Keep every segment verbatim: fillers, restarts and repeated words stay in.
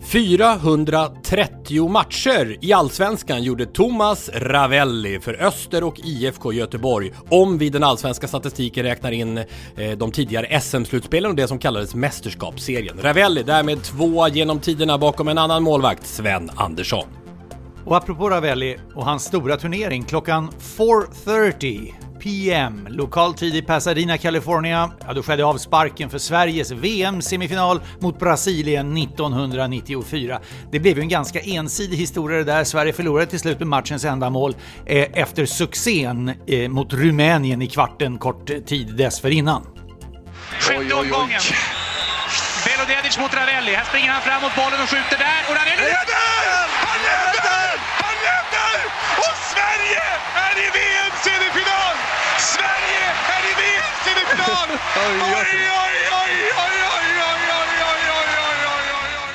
fyrahundratrettio matcher i Allsvenskan gjorde Thomas Ravelli för Öster och I F K Göteborg, om vi den allsvenska statistiken räknar in eh, de tidigare S M-slutspelen och det som kallades mästerskapsserien. Ravelli därmed tvåa genom tiderna bakom en annan målvakt, Sven Andersson. Och apropå Ravelli och hans stora turnering klockan fyra trettio p m lokal tid i Pasadena, California, ja, då skedde avsparken för Sveriges V M-semifinal mot Brasilien nittonhundranittiofyra. Det blev ju en ganska ensidig historia där. Sverige förlorade till slut med matchens enda mål eh, efter succén eh, mot Rumänien i kvarten kort tid dessförinnan. Sjätte omgången. Belodedic mot Ravelli. Här springer han fram mot bollen och skjuter där. Och Ravelli leder! Han leder! Han leder! Och Sverige är i V M-semifinal! Sverige är i V M-semifinal! Oj, oj, oj, oj, oj, oj, oj, oj, oj, oj, oj, oj.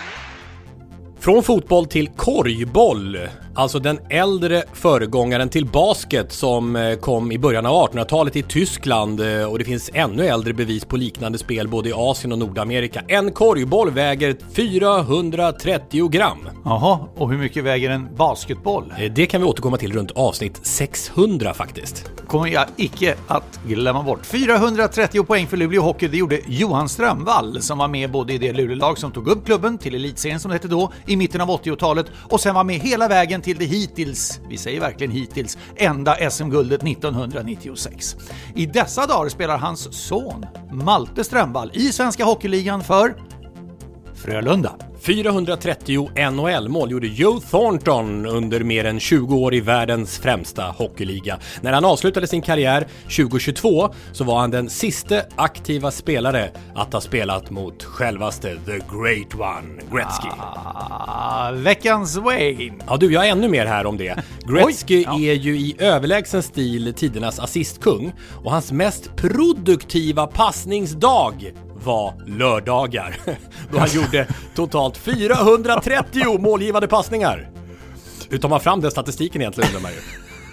Från fotboll till korgboll, alltså den äldre föregångaren till basket som kom i början av artonhundratalet i Tyskland, och det finns ännu äldre bevis på liknande spel både i Asien och Nordamerika. En korgboll väger fyrahundratrettio gram. Jaha, och hur mycket väger en basketboll? Det kan vi återkomma till runt avsnitt sexhundra faktiskt. Kommer jag icke att glömma bort. fyrahundratrettio poäng för Luleå Hockey, det gjorde Johan Strömvall som var med både i det Luleå-lag som tog upp klubben till elitserien som det hette då i mitten av åttiotalet och sen var med hela vägen till det hittills, vi säger verkligen hittills, enda S M-guldet nittonhundranittiosex. I dessa dagar spelar hans son Malte Strömvall i Svenska Hockeyligan för Frölunda. fyrahundratrettio N H L-mål gjorde Joe Thornton under mer än tjugo år i världens främsta hockeyliga. När han avslutade sin karriär tjugohundratjugotvå så var han den sista aktiva spelare att ha spelat mot självaste The Great One, Gretzky. Ah, veckans Wayne. Ja du, jag har ännu mer här om det. Gretzky Oj, ja. är ju i överlägsen stil tidernas assistkung och hans mest produktiva passningsdag var lördagar. Då han gjorde totalt fyrahundratrettio målgivande passningar. Hur tar man fram den statistiken egentligen, undrar man ju.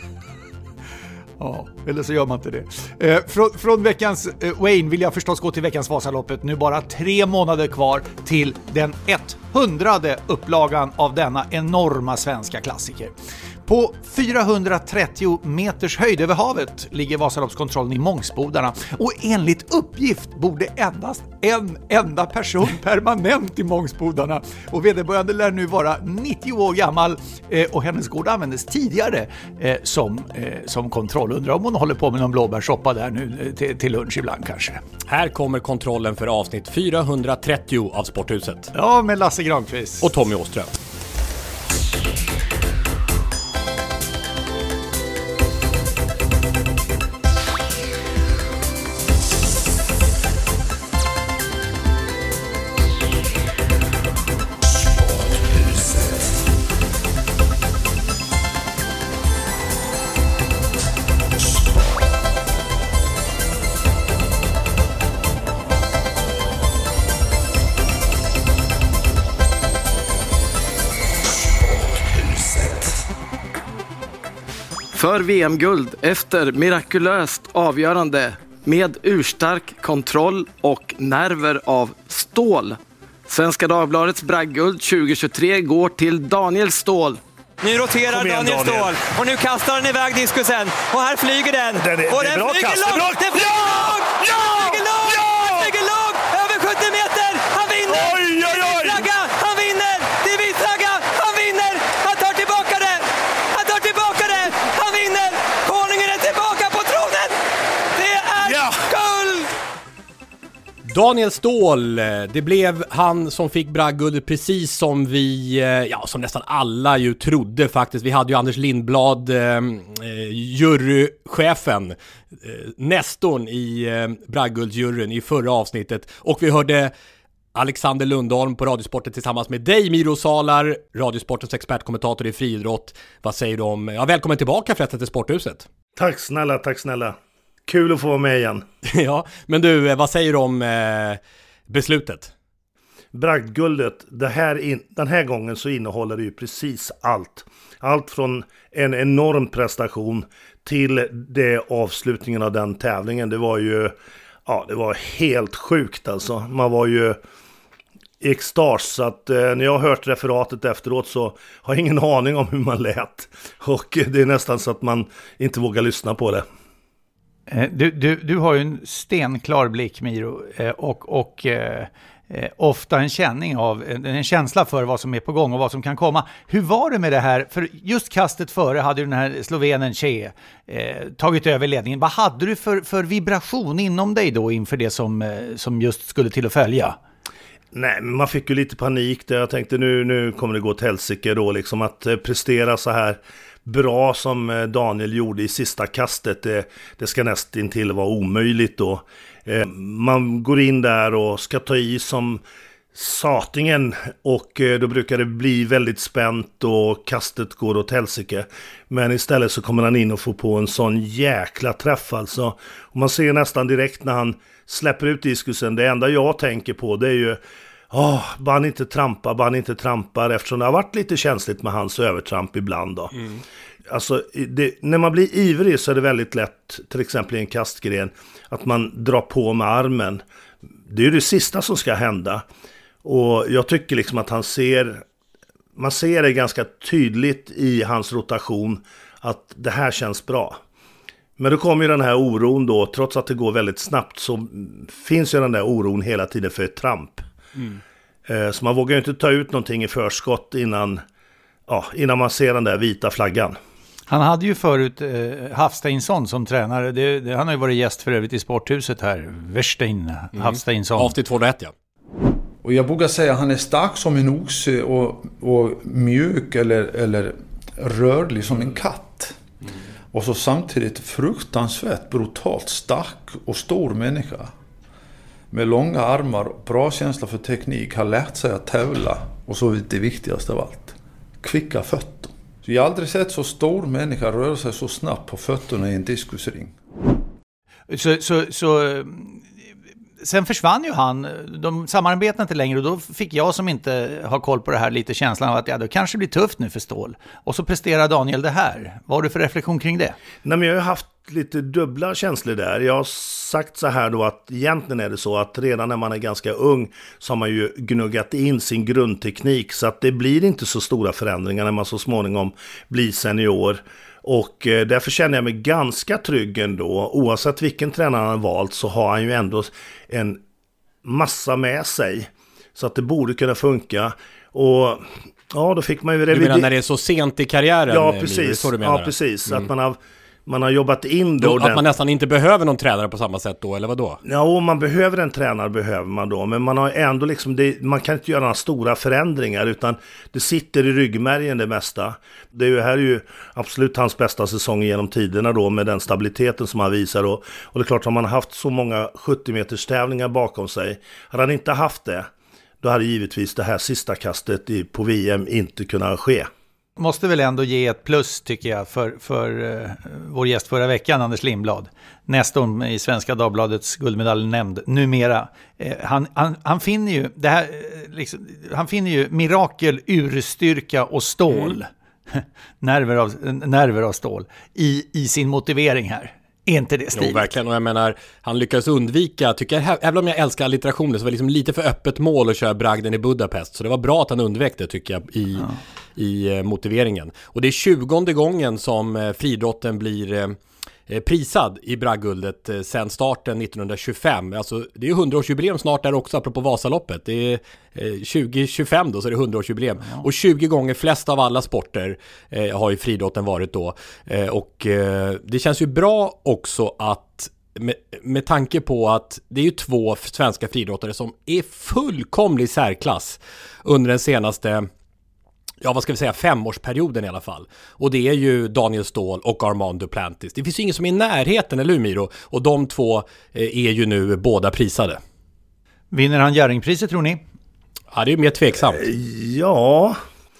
Ja, eller så gör man inte det. Eh, från, från veckans eh, Wayne vill jag förstås gå till veckans Vasaloppet. Nu bara tre månader kvar till den etthundrade upplagan av denna enorma svenska klassiker. På fyrahundratrettio meters höjd över havet ligger Vasaloppskontrollen i Mångsbodarna och enligt uppgift borde endast en enda person permanent i Mångsbodarna och vederbörande lär nu vara nittio år gammal eh, och hennes gård användes tidigare eh, som, eh, som kontroll. Undrar om hon håller på med någon blåbärssoppa där nu eh, till, till lunch ibland kanske. Här kommer kontrollen för avsnitt fyrahundratrettio av Sporthuset. Ja, med Lasse Granqvist och Tommy Åström. För V M-guld efter mirakulöst avgörande med urstark kontroll och nerver av stål. Svenska Dagbladets bragdguld tjugohundratjugotre går till Daniel Ståhl. Nu roterar igen, Daniel, Daniel Ståhl och nu kastar han iväg diskusen och här flyger den. den är, och det är den bra flyger kast. långt! Den flyger ja! långt! Ja! Den flyger långt! Ja! Den flyger långt! Över sjuttio meter! Han vinner! Oj, oj, oj! Det är Vitragga! Han vinner! Det är Vitragga! Han vinner! Han tar tillbaka det! Han tar tillbaka det! Han vinner! Konungen är tillbaka på tronen! Det är ja! guld! Daniel Ståhl, det blev han som fick bragdguldet precis som vi, ja som nästan alla ju trodde faktiskt. Vi hade ju Anders Lindblad, eh, jurychefen, eh, nestorn i eh, bragdguldsjuryn i förra avsnittet. Och vi hörde Alexander Lundholm på Radiosporten tillsammans med dig, Miro Salar, Radiosportens expertkommentator i friidrott. Vad säger du om, ja välkommen tillbaka förresten till Sporthuset. Tack snälla, tack snälla. Kul att få vara med igen. Ja, men du, vad säger du om eh, beslutet? Bragdguldet, det här in, den här gången så innehåller det ju precis allt. Allt från en enorm prestation till det avslutningen av den tävlingen. Det var ju, ja det var helt sjukt alltså. Man var ju i extas, så att eh, när jag har hört referatet efteråt så har jag ingen aning om hur man lät. Och eh, det är nästan så att man inte vågar lyssna på det. Du, du, du har ju en stenklar blick, Miro, och, och eh, ofta en känning av, en känsla för vad som är på gång och vad som kan komma. Hur var det med det här? För just kastet före hade ju den här slovenen Che eh, tagit över ledningen. Vad hade du för, för vibration inom dig då inför det som, eh, som just skulle till att följa? Nej, men man fick ju lite panik där. Jag tänkte nu, nu kommer det gå till helsike då, liksom att eh, prestera så här bra som Daniel gjorde i sista kastet, det, det ska nästan till vara omöjligt då. Eh, man går in där och ska ta i som satingen, och eh, då brukar det bli väldigt spänt och kastet går åt helsike. Men istället så kommer han in och får på en sån jäkla träff alltså. Och man ser nästan direkt när han släpper ut diskusen, det enda jag tänker på det är ju åh, bara han inte trampar, bara han inte trampar, eftersom det har varit lite känsligt med hans övertramp ibland då. Mm. Alltså, det, när man blir ivrig så är det väldigt lätt, till exempel i en kastgren, att man drar på med armen. Det är ju det sista som ska hända. Och jag tycker liksom att han ser, man ser det ganska tydligt i hans rotation att det här känns bra. Men då kommer ju den här oron då, trots att det går väldigt snabbt så finns ju den där oron hela tiden för ett tramp. Mm. Så man vågar ju inte ta ut någonting i förskott innan, ja, innan man ser den där vita flaggan. Han hade ju förut eh, Hafsteinsson som tränare. Det, det, han har ju varit gäst för övrigt i sporthuset här. Verstein, mm. Hafsteinsson. Avsnitt tvåhundraett, ja. Och jag vågar säga att han är stark som en oxe och, och mjuk eller, eller rörlig som en katt. Mm. Och så samtidigt fruktansvärt brutalt stark och stor människa. Med långa armar, bra känsla för teknik, har lärt sig att tävla. Och så det viktigaste av allt, kvicka fötter. Så jag har aldrig sett så stor människa röra sig så snabbt på fötterna i en diskusring. Så, så, så sen försvann ju han, de samarbetade inte längre, och då fick jag som inte har koll på det här lite känslan av att ja, det kanske blir tufft nu för Ståhl. Och så presterar Daniel det här. Vad har du för reflektion kring det? Nej, men jag har haft lite dubbla känslor där. Jag har sagt så här då att egentligen är det så att redan när man är ganska ung så har man ju gnuggat in sin grundteknik, så att det blir inte så stora förändringar när man så småningom blir senior. Och eh, därför känner jag mig ganska trygg ändå. Oavsett vilken tränare han har valt så har han ju ändå en massa med sig. Så att det borde kunna funka. Och ja, då fick man ju revidera. Du menar när det är så sent i karriären? Ja, precis. Så du menar. Ja, precis. Mm. Att man har, man har jobbat in det. Då, att man nästan inte behöver någon tränare på samma sätt då, eller vad då? Ja, och man behöver en tränare, behöver man då. Men man har ändå liksom, det, man kan inte göra några stora förändringar, utan det sitter i ryggmärgen det mesta. Det är ju, här är ju absolut hans bästa säsong genom tiderna då, med den stabiliteten som han visar. Och, och det är klart, om man har haft så många sjuttio meters tävlingar bakom sig, hade han inte haft det, då hade givetvis det här sista kastet i, på V M inte kunnat ske. Måste väl ändå ge ett plus, tycker jag, för, för uh, vår gäst förra veckan, Anders Lindblad. Nästom i Svenska Dagbladets guldmedaljnämnd numera. Uh, han, han, han finner ju det här, uh, liksom, han finner ju mirakel, urstyrka och stål. Mm. nerver, av, nerver av stål i, i sin motivering här. Är inte det stiligt? Jo, verkligen. Och jag menar, han lyckas undvika, tycker jag, även om jag älskar allitterationer, så var det liksom lite för öppet mål att köra bragden i Budapest. Så det var bra att han undvek det, tycker jag, i, ja. i uh, motiveringen. Och det är tjugonde gången som uh, friidrotten blir uh, prisad i bragdguldet eh, sen starten nittonhundratjugofem. Alltså, det är hundraårsjubileum snart där också, apropå Vasaloppet. Det är eh, tjugo tjugofem då, så är det hundraårsjubileum. Ja. Och tjugo gånger flest av alla sporter eh, har ju friidrotten varit då. Eh, och eh, det känns ju bra också att med, med tanke på att det är ju två svenska friidrottare som är fullkomlig särklass under den senaste, ja, vad ska vi säga, femårsperioden i alla fall. Och det är ju Daniel Ståhl och Armand Duplantis. Det finns ju ingen som är i närheten, eller hur, Miro? Och de två eh, är ju nu båda prisade. Vinner han Jerringpriset, tror ni? Ja, det är ju mer tveksamt. Ja,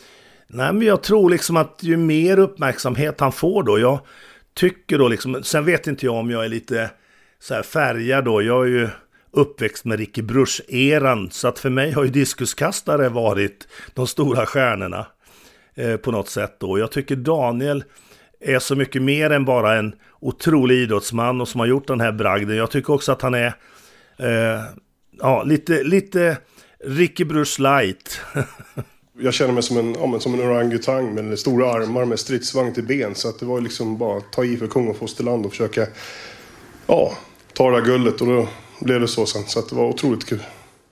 nej, men jag tror liksom att ju mer uppmärksamhet han får då, jag tycker då liksom, sen vet inte jag om jag är lite så här färgad då, jag är ju uppväxt med Ricky Bruch-eran, så att för mig har ju diskuskastare varit de stora stjärnorna eh, på något sätt då. Jag tycker Daniel är så mycket mer än bara en otrolig idrottsman och som har gjort den här bragden. Jag tycker också att han är eh, ja, lite, lite Ricky Bruce Light. Jag känner mig som en, ja, men som en orangutang med stora armar med stridsvagn till ben. Så att det var liksom bara ta i för kung och fosterland och försöka ja, ta det här guldet. Och då blev det så sen. Så att det var otroligt kul.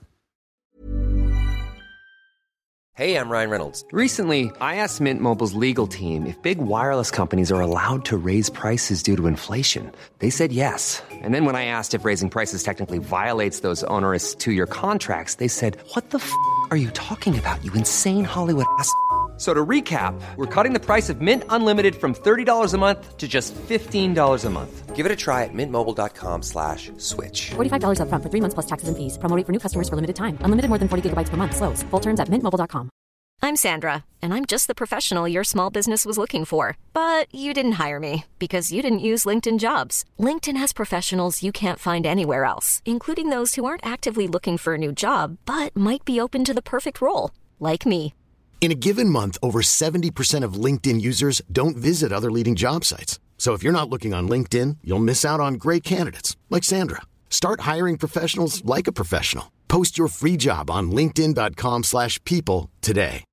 Hey, I'm Ryan Reynolds. Recently, I asked Mint Mobile's legal team if big wireless companies are allowed to raise prices due to inflation. They said yes. And then when I asked if raising prices technically violates those onerous two-year contracts, they said, what the f*** are you talking about, you insane Hollywood ass f- So to recap, we're cutting the price of Mint Unlimited from thirty dollars a month to just fifteen dollars a month. Give it a try at mintmobile.com slash switch. forty-five dollars up front for three months plus taxes and fees. Promo rate for new customers for limited time. Unlimited more than forty gigabytes per month. Slows full terms at mint mobile dot com. I'm Sandra, and I'm just the professional your small business was looking for. But you didn't hire me because you didn't use LinkedIn Jobs. LinkedIn has professionals you can't find anywhere else, including those who aren't actively looking for a new job, but might be open to the perfect role, like me. In a given month, over seventy percent of LinkedIn users don't visit other leading job sites. So if you're not looking on LinkedIn, you'll miss out on great candidates like Sandra. Start hiring professionals like a professional. Post your free job on linkedin dot com slash people today.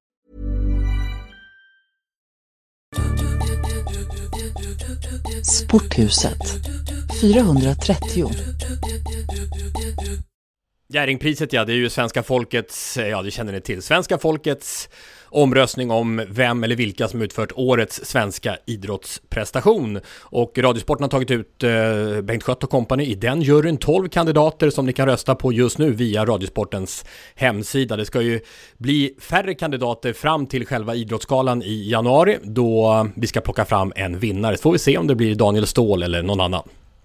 Sporthuset fyrahundratrettio. Jerringpriset, ja, det är ju svenska folkets, ja det känner ni till, svenska folkets omröstning om vem eller vilka som utfört årets svenska idrottsprestation. Och Radiosporten har tagit ut eh, Bengt Schött och kompani i den juryn, tolv kandidater som ni kan rösta på just nu via Radiosportens hemsida. Det ska ju bli färre kandidater fram till själva idrottsgalan i januari då vi ska plocka fram en vinnare. Så får vi se om det blir Daniel Ståhl eller någon annan.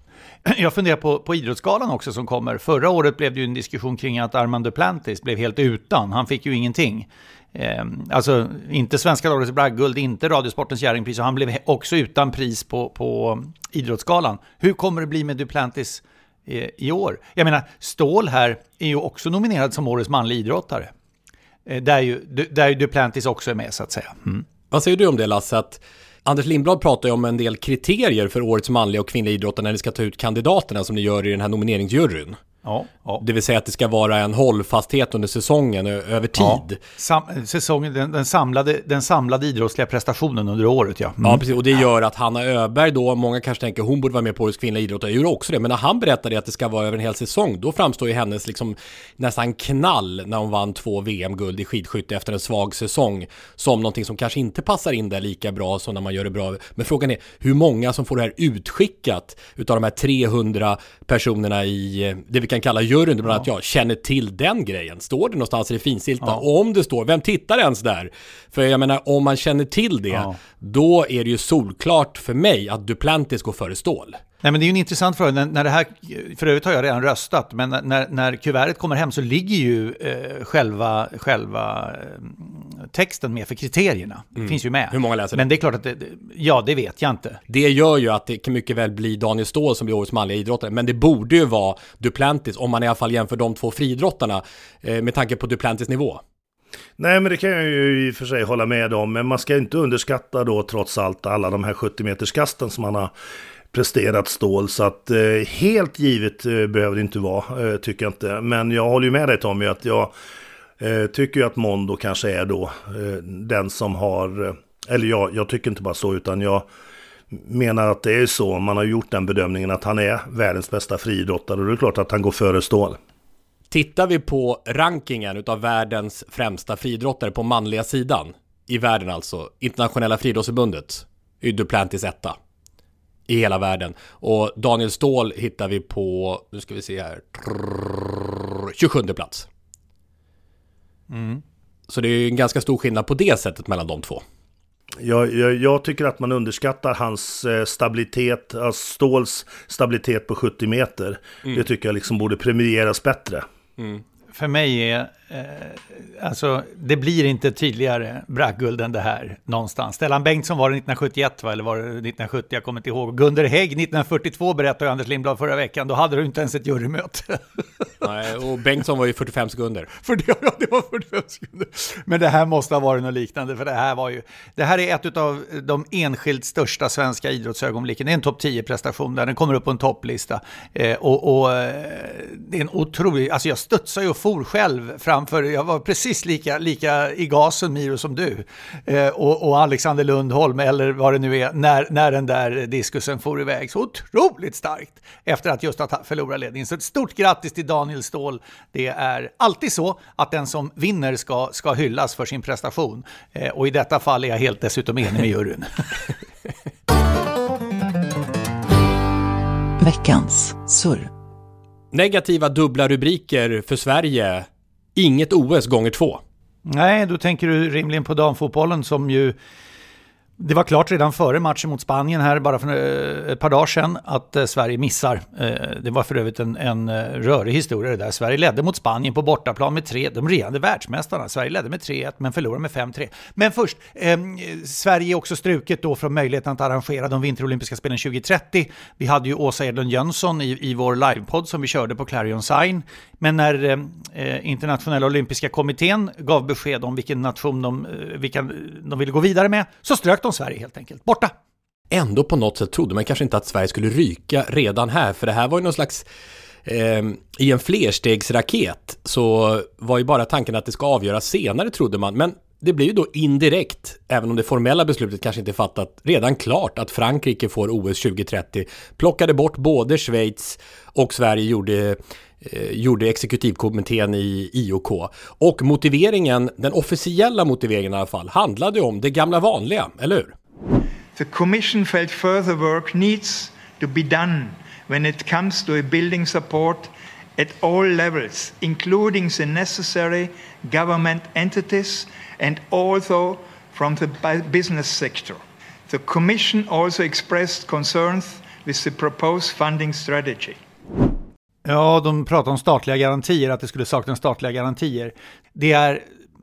Jag funderar på, på idrottsgalan också som kommer. Förra året blev det ju en diskussion kring att Armand Duplantis blev helt utan. Han fick ju ingenting. Eh, alltså inte Svenska Dagbladets bragdguld, inte Radiosportens Jerringpris, och han blev också utan pris på, på idrottsgalan. Hur kommer det bli med Duplantis eh, i år? Jag menar, Ståhl här är ju också nominerad som årets manlig idrottare. Eh, där, ju, där ju Duplantis också är med så att säga. Mm. Vad säger du om det, Lasse? Att Anders Lindblad pratar ju om en del kriterier för årets manliga och kvinnliga idrottare när ni ska ta ut kandidaterna som ni gör i den här nomineringsjuryn. Ja, ja. Det vill säga att det ska vara en hållfasthet under säsongen över tid. Ja. Sam- säsongen, den, den, samlade, den samlade idrottsliga prestationen under året, ja. Mm. Ja, precis. Och det gör att Hanna Öberg då, många kanske tänker hon borde vara med på årets kvinnliga idrottare. Jag gör också det. Men när han berättade att det ska vara över en hel säsong, då framstår ju hennes liksom nästan knall när hon vann två V M-guld i skidskytte efter en svag säsong som någonting som kanske inte passar in där lika bra som när man gör det bra. Men frågan är hur många som får det här utskickat utav de här trehundra personerna i det vi kan kalla juryn, bland annat jag känner till den grejen. Står det någonstans i det finstilta? Ja. Och om det står, vem tittar ens där? För jag menar, om man känner till det, ja. Då är det ju solklart för mig att Duplantis går före Ståhl. Nej, men det är ju en intressant fråga. När, när det här, för övrigt har jag redan röstat, men när, när kuvertet kommer hem så ligger ju eh, själva, själva eh, texten med för kriterierna. Det mm. finns ju med. Hur många läser det? Men det är klart att det, ja, det vet jag inte. Det gör ju att det kan mycket väl bli Daniel Ståhl som blir årets manliga idrottare, men det borde ju vara Duplantis om man i alla fall jämför de två friidrottarna eh, med tanke på Duplantis nivå. Nej, men det kan jag ju i och för sig hålla med om, men man ska inte underskatta då trots allt alla de här sjuttio-meterskasten som man har presterat Ståhl, så att eh, helt givet eh, behöver det inte vara, eh, tycker jag inte. Men jag håller ju med dig, Tommy, att jag eh, tycker ju att Mondo kanske är då eh, den som har, eh, eller jag, jag tycker inte bara så, utan jag menar att det är så, man har gjort den bedömningen att han är världens bästa friidrottare, och det är klart att han går före Ståhl. Tittar vi på rankingen utav världens främsta friidrottare på manliga sidan i världen, alltså internationella friidrottsförbundet, är Duplantis etta i hela världen. Och Daniel Ståhl hittar vi på, nu ska vi se här, tjugosjunde plats. Mm. Så det är ju en ganska stor skillnad på det sättet mellan de två. Jag, jag, jag tycker att man underskattar hans eh, stabilitet, alltså Ståhls stabilitet på sjuttio meter. Mm. Det tycker jag liksom borde premieras bättre. Mm. För mig är eh, alltså det blir inte tydligare bragdguld än det här någonstans. Stellan Bengtsson var det nittonhundrasjuttioett, va? Eller var det nittonhundrasjuttio, jag kommer inte ihåg. Gunder Hägg nittonhundrafyrtiotvå berättade Anders Lindblad förra veckan, då hade du inte ens ett jurymöte. Nej, och Bengtsson var ju fyrtiofem sekunder. För det, ja, det var fyrtiofem sekunder. Men det här måste ha varit något liknande, för det här var ju, det här är ett av de enskilt största svenska idrottsögonblicken. Det är en topp tio-prestation där den kommer upp på en topplista. Eh, och, och det är en otrolig, alltså jag studsar ju och for själv framför, jag var precis lika, lika i gasen, Miro, som du. Eh, och, och Alexander Lundholm, eller vad det nu är, när, när den där diskusen for iväg. Så otroligt starkt efter att just ha förlorat ledningen. Så ett stort grattis till Daniel Ståhl. Det är alltid så att den som vinner ska, ska hyllas för sin prestation. Eh, och i detta fall är jag helt dessutom enig med juryn. Veckans surr. Negativa dubbla rubriker för Sverige. Inget O S gånger två. Nej, då tänker du rimligen på damfotbollen som ju... Det var klart redan före matchen mot Spanien här, bara för ett par dagar sedan, att Sverige missar. Det var för övrigt en, en rörig historia där. Sverige ledde mot Spanien på bortaplan med tre, de regerande världsmästarna. Sverige ledde med tre ett men förlorade med fem tre. Men först, eh, Sverige är också struket då från möjligheten att arrangera de vinterolympiska spelen tjugo trettio. Vi hade ju Åsa Edlund Jönsson i, i vår livepodd som vi körde på Clarion Sign. Men när eh, internationella olympiska kommittén gav besked om vilken nation de, vilka de ville gå vidare med, så strök de Sverige helt enkelt. Borta. Ändå på något sätt trodde man kanske inte att Sverige skulle ryka redan här, för det här var ju någon slags eh, i en flerstegsraket så var ju bara tanken att det ska avgöras senare, trodde man, men det blir ju då indirekt, även om det formella beslutet kanske inte fattat, redan klart att Frankrike får O S tjugo trettio, plockade bort både Schweiz och Sverige, gjorde gjorde exekutivkommittén i I O K. Och motiveringen, den officiella motiveringen i alla fall, handlade om det gamla vanliga, eller hur? The Commission felt further work needs to be done when it comes to a building support at all levels, including the necessary government entities and also from the business sector. The Commission also expressed concerns with the proposed funding strategy. Ja, de pratar om statliga garantier, att det skulle sakna statliga garantier. Det är,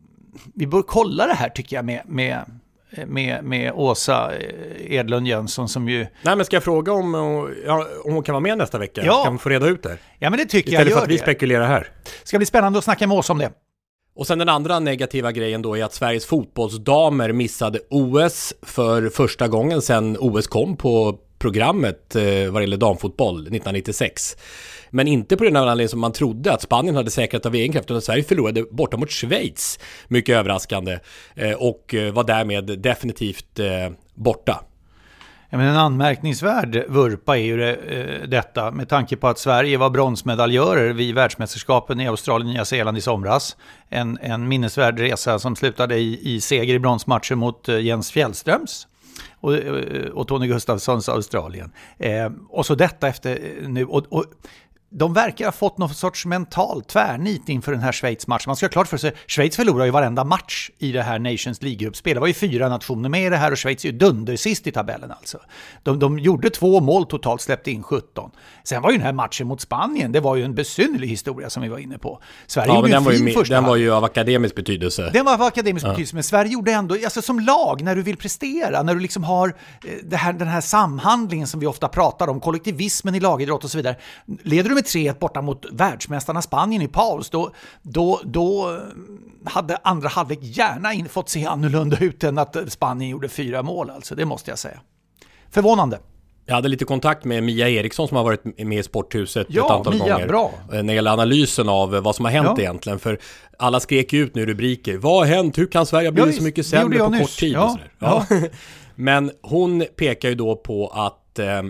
vi bör kolla det här tycker jag med, med, med, med Åsa Edlund Jönsson som ju... Nej, men ska jag fråga om, ja, om hon kan vara med nästa vecka? Ja. Kan vi få reda ut det? Ja, men det tycker Istället jag. för att vi spekulerar här. Ska bli spännande att snacka med oss om det. Och sen den andra negativa grejen då är att Sveriges fotbollsdamer missade O S för första gången sedan O S kom på programmet eh, vad det gäller damfotboll nittonhundranittiosex. Men inte på den anledning som man trodde, att Spanien hade säkrat av egen kraft, utan Sverige förlorade borta mot Schweiz, mycket överraskande, eh, och var därmed definitivt eh, borta. Ja, men en anmärkningsvärd vurpa är ju det, eh, detta med tanke på att Sverige var bronsmedaljörer vid världsmästerskapen i Australien och Nya Zeeland i somras. En, en minnesvärd resa som slutade i, i seger i bronsmatchen mot eh, Jens Fjällströms och, och Tony Gustafssons Australien. Eh, och så detta efter nu... Och, och, de verkar ha fått någon sorts mental tvärnit inför den här Schweiz-matchen. Man ska ha klart för sig, Schweiz förlorar ju varenda match i det här Nations League-gruppspel. Det var ju fyra nationer med i det här och Schweiz är ju dunder sist i tabellen alltså. De, de gjorde två mål totalt, släppte in sjutton. Sen var ju den här matchen mot Spanien, det var ju en besynnerlig historia som vi var inne på. Sverige ja, men den, var ju, första den var ju av akademisk betydelse. Den var av akademisk ja. betydelse, men Sverige gjorde ändå, alltså som lag, när du vill prestera, när du liksom har det här, den här samhandlingen som vi ofta pratar om, kollektivismen i lagidrott och så vidare. Leder du med tre ett borta mot världsmästarna Spanien i paus, då, då, då hade andra halvlek gärna in, fått se annorlunda ut än att Spanien gjorde fyra mål. Alltså, det måste jag säga. Förvånande. Jag hade lite kontakt med Mia Eriksson som har varit med i Sporthuset ja, ett antal Mia, gånger. Bra. När det gäller analysen av vad som har hänt ja. egentligen. För alla skrek ut nu rubriker. Vad har hänt? Hur kan Sverige bli ja, så mycket sämre på nyss. kort tid? Ja, och ja. Ja. Men hon pekar ju då på att... Eh,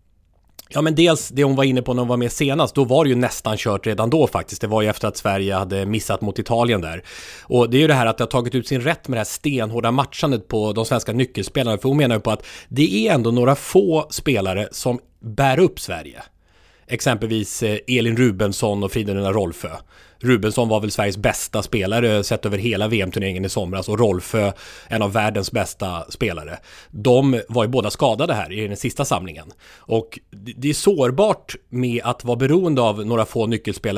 Ja, men dels det hon var inne på när hon var med senast, då var det ju nästan kört redan då faktiskt. Det var ju efter att Sverige hade missat mot Italien där. Och det är ju det här att det har tagit ut sin rätt med det här stenhårda matchandet på de svenska nyckelspelarna. För hon menar ju på att det är ändå några få spelare som bär upp Sverige. Exempelvis Elin Rubensson och Fridolina Rolfö. Rubensson var väl Sveriges bästa spelare sett över hela V M-turneringen i somras, och Rolfö en av världens bästa spelare. De var ju båda skadade här i den sista samlingen. Och det är sårbart med att vara beroende av några få nyckelspelare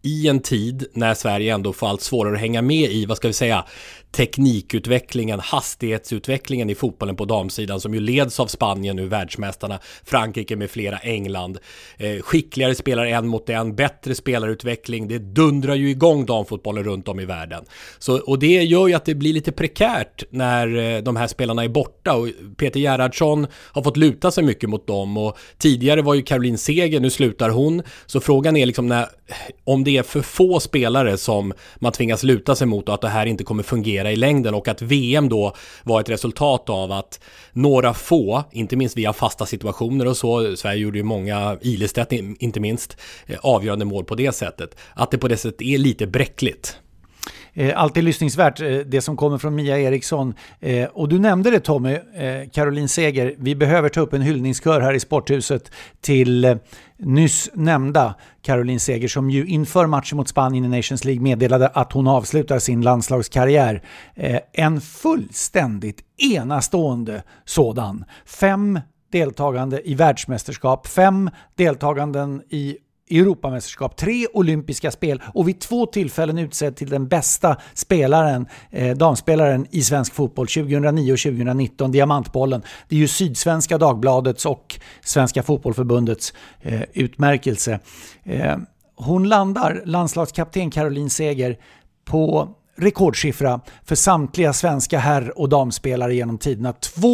i en tid när Sverige ändå får allt svårare att hänga med i, vad ska vi säga, teknikutvecklingen, hastighetsutvecklingen i fotbollen på damsidan, som ju leds av Spanien nu, världsmästarna, Frankrike med flera, England. Eh, skickligare spelare en mot en, bättre spelarutveckling. Det dundrar ju igång damfotbollen runt om i världen. Så, och det gör ju att det blir lite prekärt när eh, de här spelarna är borta. Och Peter Gerhardsson har fått luta sig mycket mot dem. Och tidigare var ju Caroline Seger, nu slutar hon. Så frågan är liksom när, om det är för få spelare som man tvingas luta sig mot och att det här inte kommer fungera i längden, och att V M då var ett resultat av att några få, inte minst via fasta situationer och så, Sverige gjorde ju många, Ilestedt inte minst, avgörande mål på det sättet, att det på det sättet är lite bräckligt. Alltid lyssningsvärt det som kommer från Mia Eriksson. Och du nämnde det, Tommy, Caroline Seger. Vi behöver ta upp en hyllningskör här i Sporthuset till nyss nämnda Caroline Seger, som ju inför matchen mot Spanien i Nations League meddelade att hon avslutar sin landslagskarriär. En fullständigt enastående sådan. Fem deltagande i världsmästerskap, fem deltaganden i Europamästerskap, tre olympiska spel och vid två tillfällen utsedd till den bästa spelaren, eh, damspelaren i svensk fotboll tjugohundranio och tjugohundranitton, Diamantbollen. Det är ju Sydsvenska Dagbladets och Svenska fotbollförbundets eh, utmärkelse. Eh, hon landar, landslagskapten Caroline Seger, på rekordsiffra för samtliga svenska herr- och damspelare genom tiderna.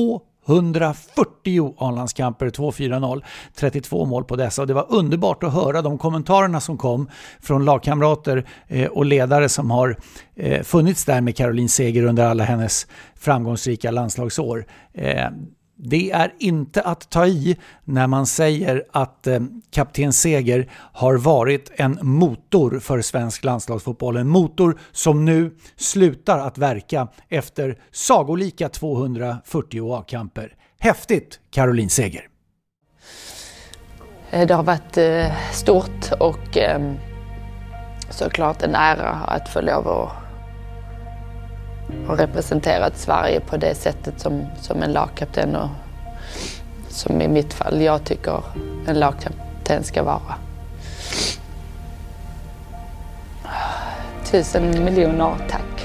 tvåhundrafyrtio A-landskamper, två fyra noll, trettiotvå mål på dessa, och det var underbart att höra de kommentarerna som kom från lagkamrater eh, och ledare som har eh, funnits där med Caroline Seger under alla hennes framgångsrika landslagsår. Eh, Det är inte att ta i när man säger att eh, kapten Seger har varit en motor för svensk landslagsfotboll. En motor som nu slutar att verka efter sagolika tvåhundrafyrtio A-kamper. Häftigt, Caroline Seger. Det har varit eh, stort och eh, såklart en ära att få lov att och representerat Sverige på det sättet som, som en lagkapten, och som i mitt fall jag tycker en lagkapten ska vara. Tusen miljoner tack.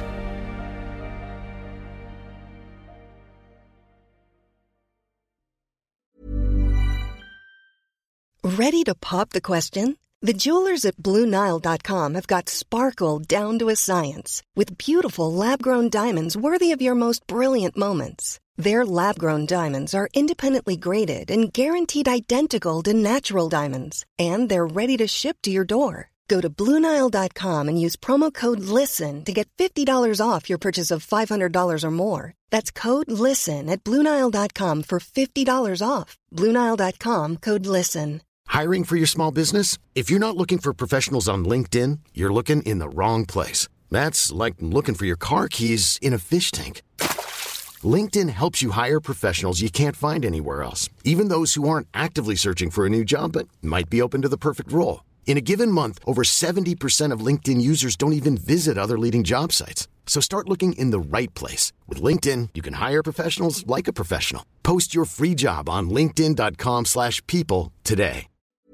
Ready to pop the question? The jewelers at Blue Nile dot com have got sparkle down to a science with beautiful lab-grown diamonds worthy of your most brilliant moments. Their lab-grown diamonds are independently graded and guaranteed identical to natural diamonds, and they're ready to ship to your door. Go to Blue Nile dot com and use promo code LISTEN to get fifty dollars off your purchase of five hundred dollars or more. That's code LISTEN at Blue Nile dot com for fifty dollars off. Blue Nile dot com, code LISTEN. Hiring for your small business? If you're not looking for professionals on LinkedIn, you're looking in the wrong place. That's like looking for your car keys in a fish tank. LinkedIn helps you hire professionals you can't find anywhere else, even those who aren't actively searching for a new job but might be open to the perfect role. In a given month, over seventy percent of LinkedIn users don't even visit other leading job sites. So start looking in the right place. With LinkedIn, you can hire professionals like a professional. Post your free job on linkedin dot com slash people today.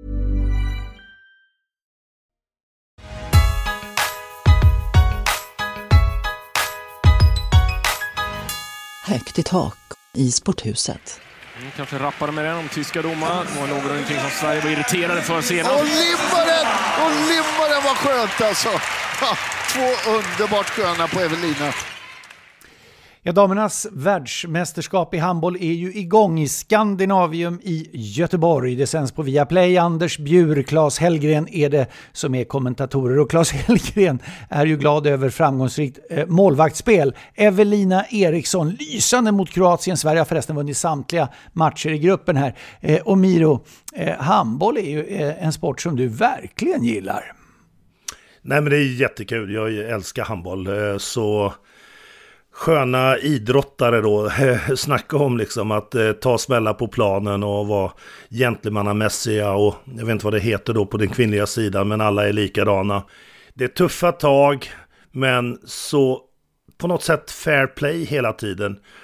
Högt i tak i Sporthuset. Mm, kanske rappade med den om tyska domar. Det var någonting som Sverige var irriterade för senast. Och limmaren! Och limmaren var skönt alltså. Ha, två underbart sköna på Evelina. Ja, damernas världsmästerskap i handboll är ju igång i Skandinavium i Göteborg. Det sänds på Viaplay. Anders Bjur, Claes Hellgren är det som är kommentatorer. Och Claes Hellgren är ju glad över framgångsrikt eh, målvaktsspel. Evelina Eriksson, lysande mot Kroatien. Sverige har förresten vunnit samtliga matcher i gruppen här. Eh, och Miro, eh, handboll är ju eh, en sport som du verkligen gillar. Nej, men det är jättekul. Jag älskar handboll. Eh, så... Sköna idrottare då, snacka om liksom att eh, ta smälla på planen och vara gentlemannamässiga, och jag vet inte vad det heter då på den kvinnliga sidan, men alla är likadana. Det är tuffa tag, men så på något sätt fair play hela tiden.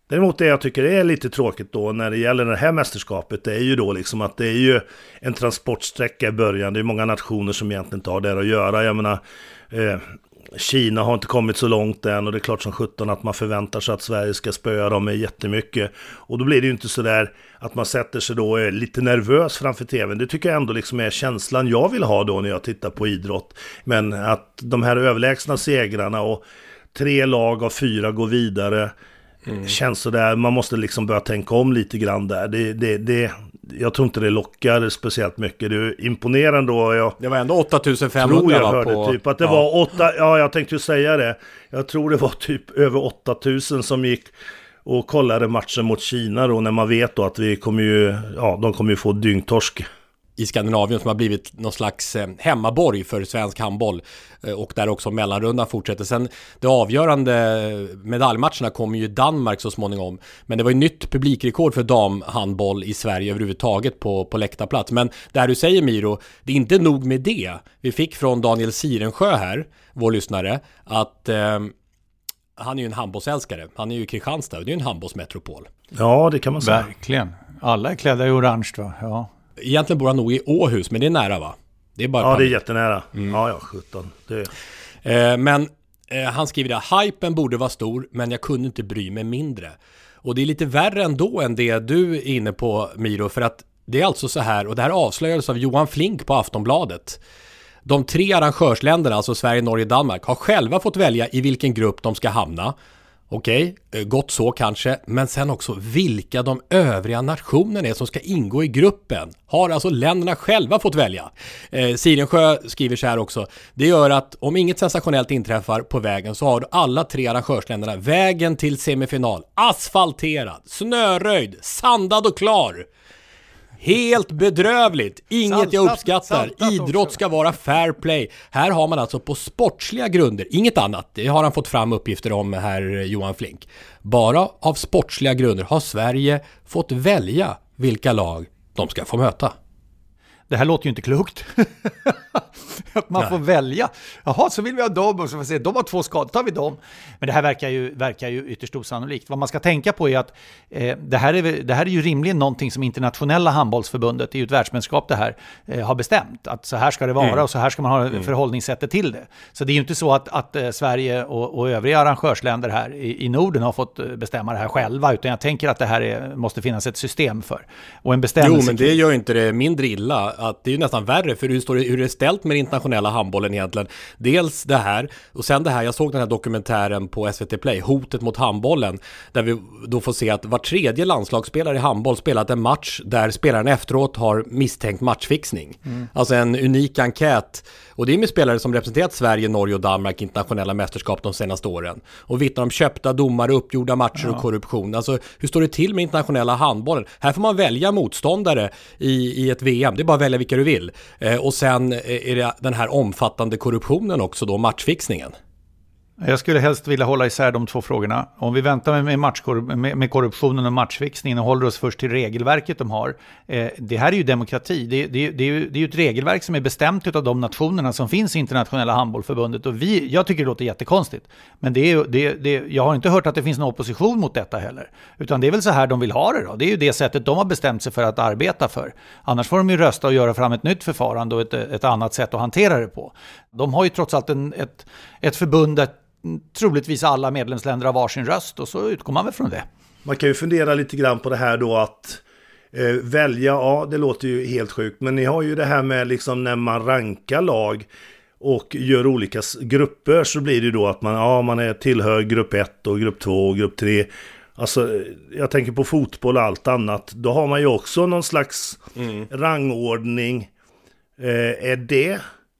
Däremot det jag tycker är lite tråkigt då när det gäller det här mästerskapet, det är ju då liksom att det är ju en transportsträcka i början. Det är många nationer som egentligen inte har där att göra. Jag menar, eh, Kina har inte kommit så långt än och det är klart som sjutton att man förväntar sig att Sverige ska spöa dem med jättemycket. Och då blir det ju inte så där att man sätter sig då och är lite nervös framför tvn. Det tycker jag ändå liksom är känslan jag vill ha då när jag tittar på idrott. Men att de här överlägsna segrarna och tre lag av fyra går vidare mm. känns så där, man måste liksom börja tänka om lite grann där. Det, det, det, jag tror inte det lockar speciellt mycket. Det är imponerande då. Jag det var ändå åtta tusen femhundra tror jag var hörde på... typ att det ja. var åtta, ja jag tänkte ju säga det. Jag tror det var typ över åtta tusen som gick och kollade matchen mot Kina då, när man vet då att vi kommer ju, ja de kommer ju få dyngtorsk. I Skandinavien som har blivit någon slags eh, hemmaborg för svensk handboll eh, och där också mellanrundan fortsätter. Sen det avgörande medaljmatcherna kommer ju Danmark så småningom, men det var ju nytt publikrekord för damhandboll i Sverige överhuvudtaget på, på läktarplats. Men det här du säger Miro, det är inte nog med det. Vi fick från Daniel Sirensjö här, vår lyssnare, att eh, han är ju en handbollsälskare. Han är ju i Kristianstad och det är ju en handbollsmetropol. Ja, det kan man säga. Verkligen. Alla är klädda i orange va? Ja. Egentligen bor han nog i Åhus, men det är nära va? Det är bara ja, det är jättenära. Mm. Ja, ja, sjutton. Det är... eh, men eh, han skriver där, hypen borde vara stor, men jag kunde inte bry mig mindre. Och det är lite värre ändå än det du är inne på, Miro, för att det är alltså så här, och det här avslöjades av Johan Flink på Aftonbladet. De tre arrangörsländerna, alltså Sverige, Norge och Danmark, har själva fått välja i vilken grupp de ska hamna. Okej, okay, gott så kanske, men sen också vilka de övriga nationerna är som ska ingå i gruppen. Har alltså länderna själva fått välja. Eh, Sirensjö skriver så här också. Det gör att om inget sensationellt inträffar på vägen så har alla tre arrangörsländerna vägen till semifinal asfalterad, snöröjd, sandad och klar. Helt bedrövligt. Inget saltat, jag uppskattar. Idrott ska vara fair play. Här har man alltså på sportsliga grunder, inget annat. Det har han fått fram uppgifter om här, Johan Flink. Bara av sportsliga grunder har Sverige fått välja vilka lag de ska få möta. Det här låter ju inte klokt. Att man Nej. får välja. Jaha, så vill vi ha dem. Och så får vi se, de har två skador, tar vi dem. Men det här verkar ju, verkar ju ytterst osannolikt. Vad man ska tänka på är att eh, det, här är, det här är ju rimligen någonting som internationella handbollsförbundet, det är ju ett världsmästerskap det här, eh, har bestämt. Att så här ska det vara mm. och så här ska man ha mm. förhållningssättet till det. Så det är ju inte så att, att eh, Sverige och, och övriga arrangörsländer här i, i Norden har fått bestämma det här själva. Utan jag tänker att det här är, måste finnas ett system för. Och en bestämmelse. Jo, men det gör inte det mindre illa. Att det är ju nästan värre, för hur, står det, hur är det ställt med den internationella handbollen egentligen? Dels det här, och sen det här, jag såg den här dokumentären på S V T Play, Hotet mot handbollen, där vi då får se att var tredje landslagsspelare i handboll spelat en match där spelaren efteråt har misstänkt matchfixning. Mm. Alltså en unik enkät, och det är med spelare som representerat Sverige, Norge och Danmark i internationella mästerskap de senaste åren. Och vittnar om köpta domare, uppgjorda matcher ja. och korruption. Alltså hur står det till med internationella handbollen? Här får man välja motståndare i, i ett V M. Det är bara att välja vilka du vill. Eh, och sen är det den här omfattande korruptionen också då, matchfixningen. Jag skulle helst vilja hålla isär de två frågorna. Om vi väntar med, matchkor- med, med korruptionen och matchfixningen och håller oss först till regelverket de har. Eh, det här är ju demokrati. Det, det, det, är ju, det är ju ett regelverk som är bestämt av de nationerna som finns i internationella handbollförbundet. Och vi, jag tycker det låter jättekonstigt. Men det är, det, det, jag har inte hört att det finns någon opposition mot detta heller. Utan det är väl så här de vill ha det då. Det är ju det sättet de har bestämt sig för att arbeta för. Annars får de ju rösta och göra fram ett nytt förfarande och ett, ett annat sätt att hantera det på. De har ju trots allt en, ett, ett förbund där troligtvis alla medlemsländer har varsin röst, och så utgår man väl från det. Man kan ju fundera lite grann på det här då att eh, välja, ja det låter ju helt sjukt, men ni har ju det här med liksom när man rankar lag och gör olika grupper, så blir det då att man, ja, man är tillhör grupp ett och grupp två och grupp tre. Alltså jag tänker på fotboll och allt annat, då har man ju också någon slags mm. rangordning. Eh, är det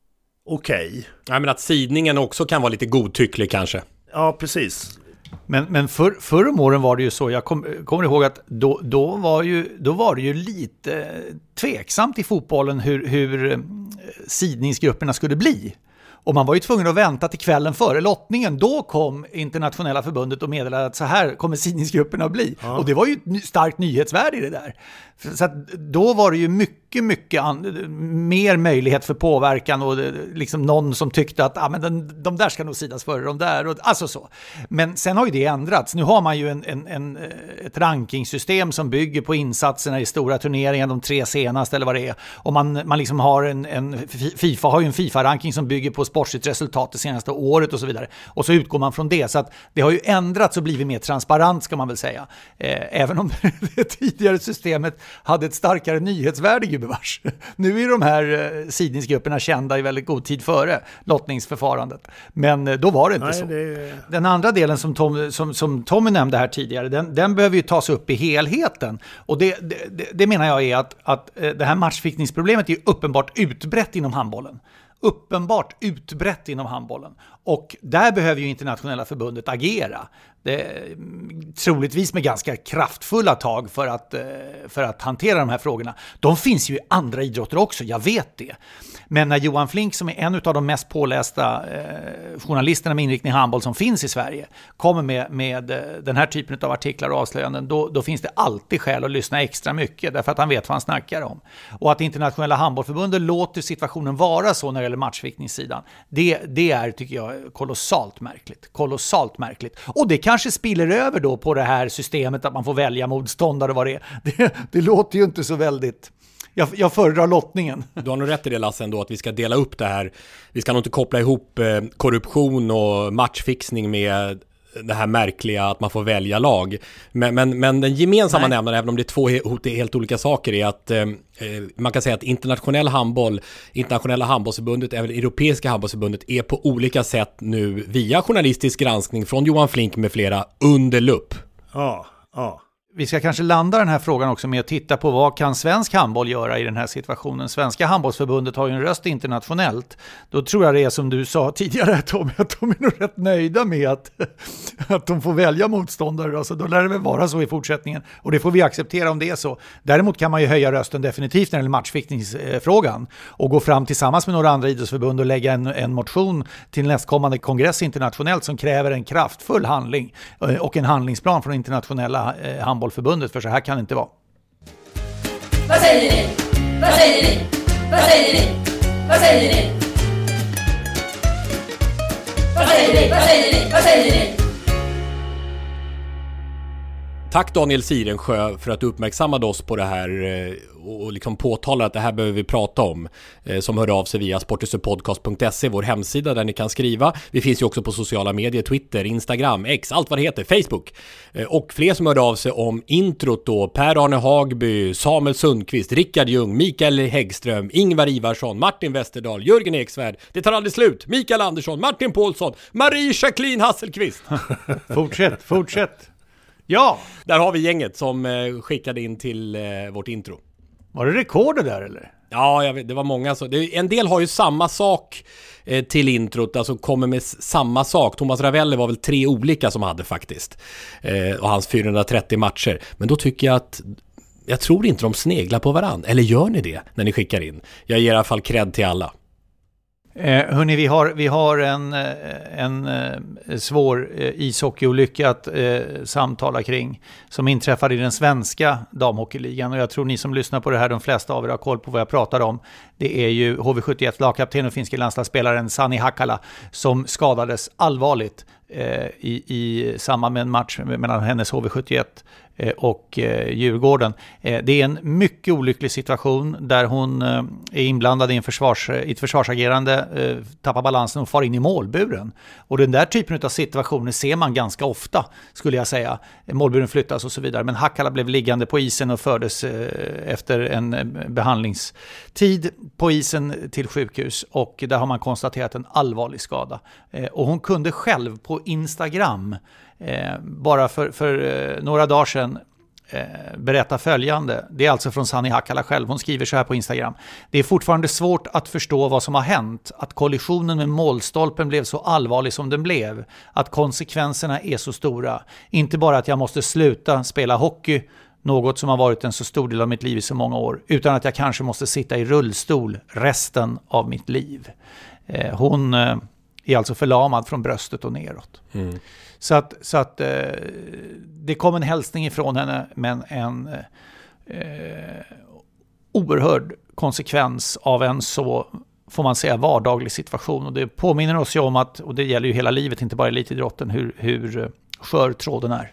okej? Okay. Nej, men att sidningen också kan vara lite godtycklig kanske. Ja, precis. Men, men för, förr om åren var det ju så, jag kom, kommer ihåg att då, då, var ju, då var det ju lite tveksamt i fotbollen hur, hur sidningsgrupperna skulle bli. Och man var ju tvungen att vänta till kvällen före lottningen. Då kom internationella förbundet och meddelade att så här kommer sidningsgrupperna att bli. Ja. Och det var ju ett starkt nyhetsvärde i det där. Så att då var det ju mycket, mycket an- mer möjlighet för påverkan och liksom någon som tyckte att ah, men den, de där ska nog sidas före de där. Och, alltså så. Men sen har ju det ändrats. Nu har man ju en, en, en, ett rankingsystem som bygger på insatserna i stora turneringar, de tre senaste eller vad det är. Och man, man liksom har en, en FIFA har ju en FIFA-ranking som bygger på sportsligt resultat det senaste året och så vidare. Och så utgår man från det. Så att det har ju ändrats och blivit mer transparent ska man väl säga. Eh, även om det tidigare systemet hade ett starkare nyhetsvärde gubevars. Nu är de här eh, sidningsgrupperna kända i väldigt god tid före lottningsförfarandet. Men eh, då var det inte Nej, så. Det... Den andra delen som, Tom, som, som Tommy nämnde här tidigare, den, den behöver ju tas upp i helheten. Och det, det, det menar jag är att, att eh, det här matchfickningsproblemet är uppenbart utbrett inom handbollen. Uppenbart utbrett inom handbollen. Och där behöver ju internationella förbundet agera. Det, troligtvis med ganska kraftfulla tag för att, för att hantera de här frågorna. De finns ju i andra idrotter också, jag vet det. Men när Johan Flink, som är en av de mest pålästa eh, journalisterna med inriktning handboll som finns i Sverige, kommer med, med den här typen av artiklar och avslöjanden, då, då finns det alltid skäl att lyssna extra mycket, därför att han vet vad han snackar om. Och att internationella handbollförbundet låter situationen vara så när det gäller matchviktningssidan, det, det är, tycker jag, kolossalt märkligt. Kolossalt märkligt. Och det kanske spiller över då på det här systemet att man får välja motståndare och vad det är. Det, det låter ju inte så väldigt... Jag, jag föredrar lottningen. Du har nog rätt i det, Lasse, ändå, att vi ska dela upp det här. Vi ska nog inte koppla ihop eh, korruption och matchfixning med det här märkliga att man får välja lag. Men, men, men den gemensamma Nej. nämnaren, även om det är två he- helt olika saker, är att eh, man kan säga att internationell handboll, internationella handbollsförbundet, även europeiska handbollsförbundet, är på olika sätt nu via journalistisk granskning från Johan Flink med flera under lupp. Ja, ja. Vi ska kanske landa den här frågan också med att titta på vad kan svensk handboll göra i den här situationen. Svenska handbollsförbundet har ju en röst internationellt. Då tror jag det är som du sa tidigare, Tommy, att de är nog rätt nöjda med att, att de får välja motståndare. Alltså, då lär det väl vara så i fortsättningen. Och det får vi acceptera om det är så. Däremot kan man ju höja rösten definitivt när det gäller matchfickningsfrågan och gå fram tillsammans med några andra idrottsförbund och lägga en, en motion till nästkommande kongress internationellt som kräver en kraftfull handling och en handlingsplan från internationella eh, handbollsförbundet, för så här kan det inte vara. Vad säger ni? Vad säger ni? Vad säger ni? Vad säger ni? Vad säger ni? Vad säger ni? Vad säger ni? Tack Daniel Sirensjö för att du uppmärksammade oss på det här och liksom påtalar att det här behöver vi prata om, som hör av sig via sporthusetpodcast punkt se, vår hemsida där ni kan skriva. Vi finns ju också på sociala medier, Twitter, Instagram, X, allt vad det heter, Facebook. Och fler som hör av sig om introt då: Per-Arne Hagby, Samuel Sundqvist, Rickard Ljung, Mikael Häggström, Ingvar Ivarsson, Martin Westerdahl, Jörgen Eksvärd. Det tar aldrig slut. Mikael Andersson, Martin Paulsson, Marie Jacqueline Hasselqvist. Fortsätt, fortsätt. Ja, där har vi gänget som eh, skickade in till eh, vårt intro. Var det rekorder där eller? Ja, jag vet, det var många. Så, det, en del har ju samma sak eh, till introt, alltså kommer med samma sak. Thomas Ravelli var väl tre olika som hade faktiskt. Eh, och hans fyrahundratrettio matcher. Men då tycker jag att, jag tror inte de sneglar på varann. Eller gör ni det när ni skickar in? Jag ger i alla fall cred till alla. Eh, hörni, vi har, vi har en, en eh, svår eh, ishockeyolycka att eh, samtala kring som inträffade i den svenska damhockeyligan, och jag tror ni som lyssnar på det här, de flesta av er har koll på vad jag pratar om. Det är ju H V sjuttioett lagkapten och finska landslagsspelaren Sani Hakala som skadades allvarligt eh, i, i samband med en match mellan hennes H V sjuttioett och eh, Djurgården. Eh, det är en mycket olycklig situation där hon eh, är inblandad i, en försvars, i ett försvarsagerande, eh, tappar balansen och far in i målburen. Och den där typen av situationer ser man ganska ofta, skulle jag säga. Målburen flyttas och så vidare. Men Hakala blev liggande på isen och fördes eh, efter en eh, behandlingstid på isen till sjukhus. Och där har man konstaterat en allvarlig skada. Eh, och hon kunde själv på Instagram Eh, bara för, för eh, några dagar sedan eh, berätta följande. Det är alltså från Sani Hakala själv. Hon skriver så här på Instagram: det är fortfarande svårt att förstå vad som har hänt. Att kollisionen med målstolpen blev så allvarlig som den blev. Att konsekvenserna är så stora. Inte bara att jag måste sluta spela hockey, något som har varit en så stor del av mitt liv i så många år, utan att jag kanske måste sitta i rullstol resten av mitt liv. Eh, hon eh, är alltså förlamad från bröstet och neråt. Mm. Så att, så att eh, det kom en hälsning ifrån henne, men en eh, oerhörd konsekvens av en så, får man säga, vardaglig situation. Och det påminner oss ju om att, och det gäller ju hela livet, inte bara elitidrotten, hur, hur skör tråden är.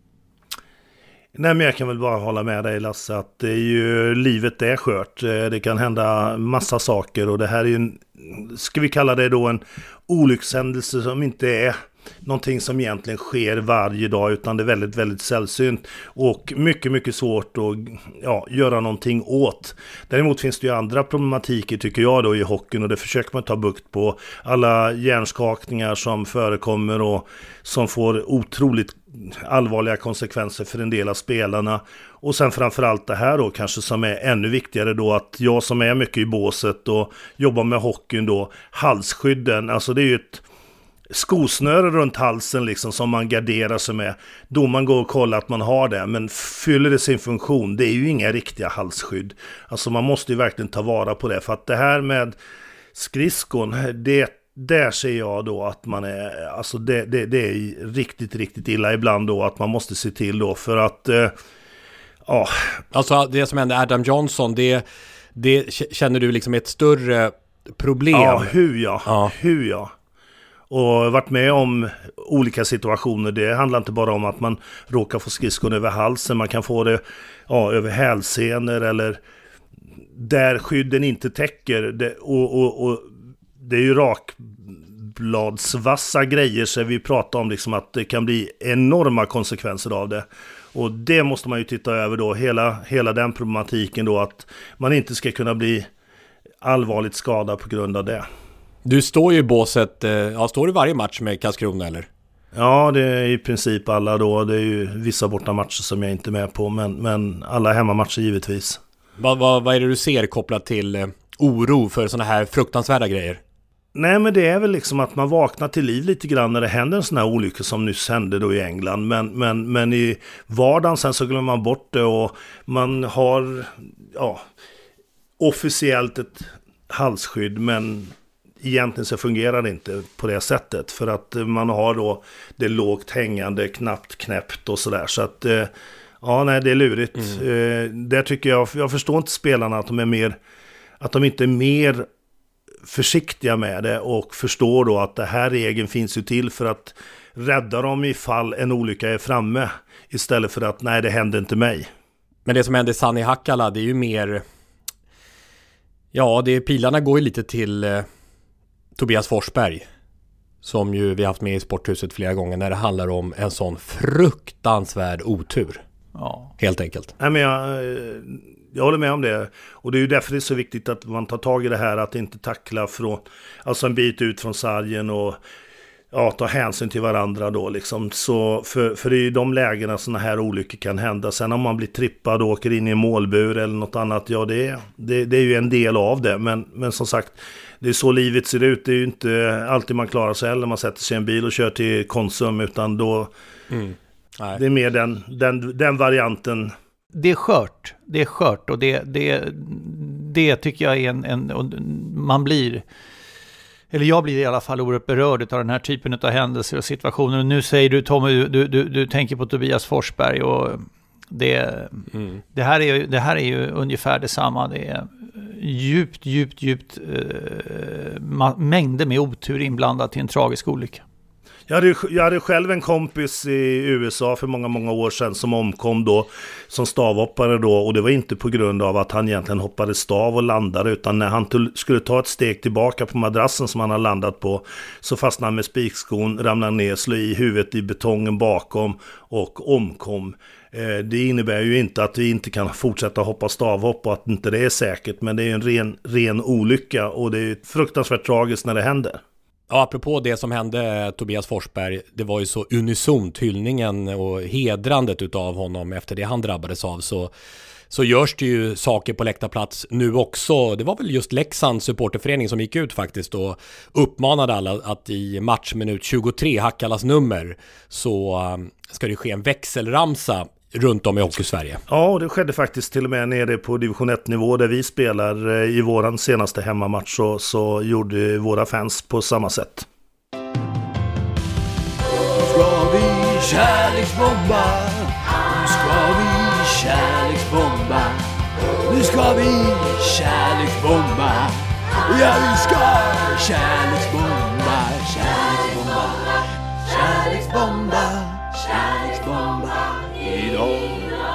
Nej, men jag kan väl bara hålla med dig, Lasse, att det är ju, livet är skört. Det kan hända massa saker, och det här är ju en, ska vi kalla det då, en olyckshändelse som inte är någonting som egentligen sker varje dag, utan det är väldigt, väldigt sällsynt och mycket, mycket svårt att ja, göra någonting åt. Däremot finns det ju andra problematiker, tycker jag då, i hockeyn, och det försöker man ta bukt på. Alla hjärnskakningar som förekommer och som får otroligt allvarliga konsekvenser för en del av spelarna. Och sen framförallt det här då, kanske som är ännu viktigare då, att jag som är mycket i båset och jobbar med hockeyn då, halsskydden, alltså det är ju ett skosnöre runt halsen liksom som man garderar sig med. Då man går och kollar att man har det, men fyller det sin funktion, det är ju inga riktiga halsskydd. Alltså man måste ju verkligen ta vara på det, för att det här med skridskon, det där ser jag då att man är, alltså det, det, det är riktigt, riktigt illa ibland då, att man måste se till då, för att eh, ja. Alltså det som hände Adam Johnson, det, det känner du liksom ett större problem? Ja, hur ja, ja. hur ja. Och varit med om olika situationer. Det handlar inte bara om att man råkar få skridskon över halsen. Man kan få det ja, över hälsenor eller där skydden inte täcker. Det, och, och, och det är ju rakbladsvassa grejer, så vi pratar om liksom att det kan bli enorma konsekvenser av det. Och det måste man ju titta över då. Hela, hela den problematiken då, att man inte ska kunna bli allvarligt skadad på grund av det. Du står ju i båset, ja, står du varje match med Karlskrona eller? Ja, det är i princip alla då. Det är ju vissa borta matcher som jag inte är med på, men, men alla hemmamatcher givetvis. Vad, vad, vad är det du ser kopplat till eh, oro för såna här fruktansvärda grejer? Nej, men det är väl liksom att man vaknar till liv lite grann när det händer en sån här olycka som nyss hände då i England. Men, men, men i vardagen sen så glömmer man bort det, och man har ja, officiellt ett halsskydd, men egentligen så fungerar det inte på det sättet, för att man har då det lågt hängande, knappt knäppt och sådär. Så att ja, nej, det är lurigt. Mm. Där tycker jag, jag förstår inte spelarna att de är mer, att de inte är mer försiktiga med det och förstår då att det här regeln finns ju till för att rädda dem ifall en olycka är framme, istället för att nej, det händer inte mig. Men det som hände Sani Hakala, det är ju mer, ja, det är, pilarna går ju lite till eh, Tobias Forsberg, som ju vi har haft med i Sporthuset flera gånger, när det handlar om en sån fruktansvärd otur. Ja. Helt enkelt. Nej, men jag, jag håller med om det. Och det är ju därför det är så viktigt att man tar tag i det här, att inte tackla från, alltså en bit ut från sargen, och ja, ta hänsyn till varandra då liksom. Så för, för det är ju de lägena såna här olyckor kan hända. Sen om man blir trippad och åker in i en målbur eller något annat, ja det är, det, det är ju en del av det. Men, men som sagt, det är så livet ser ut. Det är ju inte alltid man klarar sig när man sätter sig i en bil och kör till Konsum, utan då mm. Nej. Det är mer den, den, den varianten. Det är skört. Det är skört, och det, det, det tycker jag är en, en, man blir, eller jag blir i alla fall oerhört berörd av den här typen av händelser och situationer. Och nu säger du, Tommy, du, du, du tänker på Tobias Forsberg, och det, mm. det, här är, det här är ju ungefär detsamma. Det är djupt, djupt, djupt eh, mängder med otur inblandat i en tragisk olycka. Jag hade, jag hade själv en kompis i U S A för många, många år sedan som omkom då som stavhoppare då, och det var inte på grund av att han egentligen hoppade stav och landade, utan när han t- skulle ta ett steg tillbaka på madrassen som han har landat på, så fastnade han med spikskon, ramlade ner, slog i huvudet i betongen bakom och omkom. Eh, det innebär ju inte att vi inte kan fortsätta hoppa stavhopp och att inte det är säkert, men det är en ren, ren olycka, och det är fruktansvärt tragiskt när det händer. Ja, apropå det som hände Tobias Forsberg, det var ju så unisont hyllningen och hedrandet utav honom efter det han drabbades av, så, så görs det ju saker på läktarplats nu också. Det var väl just Leksands supporterförening som gick ut faktiskt och uppmanade alla att i matchminut tjugotre, Hakalas nummer, så um, ska det ske en växelramsa runt om i Hockey-Sverige. Ja, och det skedde faktiskt till och med nere på division ett-nivå där vi spelar. I våran senaste hemmamatch så, så gjorde våra fans på samma sätt. Ska vi kärleksbomba? Nu ska vi kärleksbomba. Nu ska vi kärleksbomba. Ja, vi ska kärleksbomba. Kärleksbomba. Kärleksbomba. Kärleksbomba. Idag.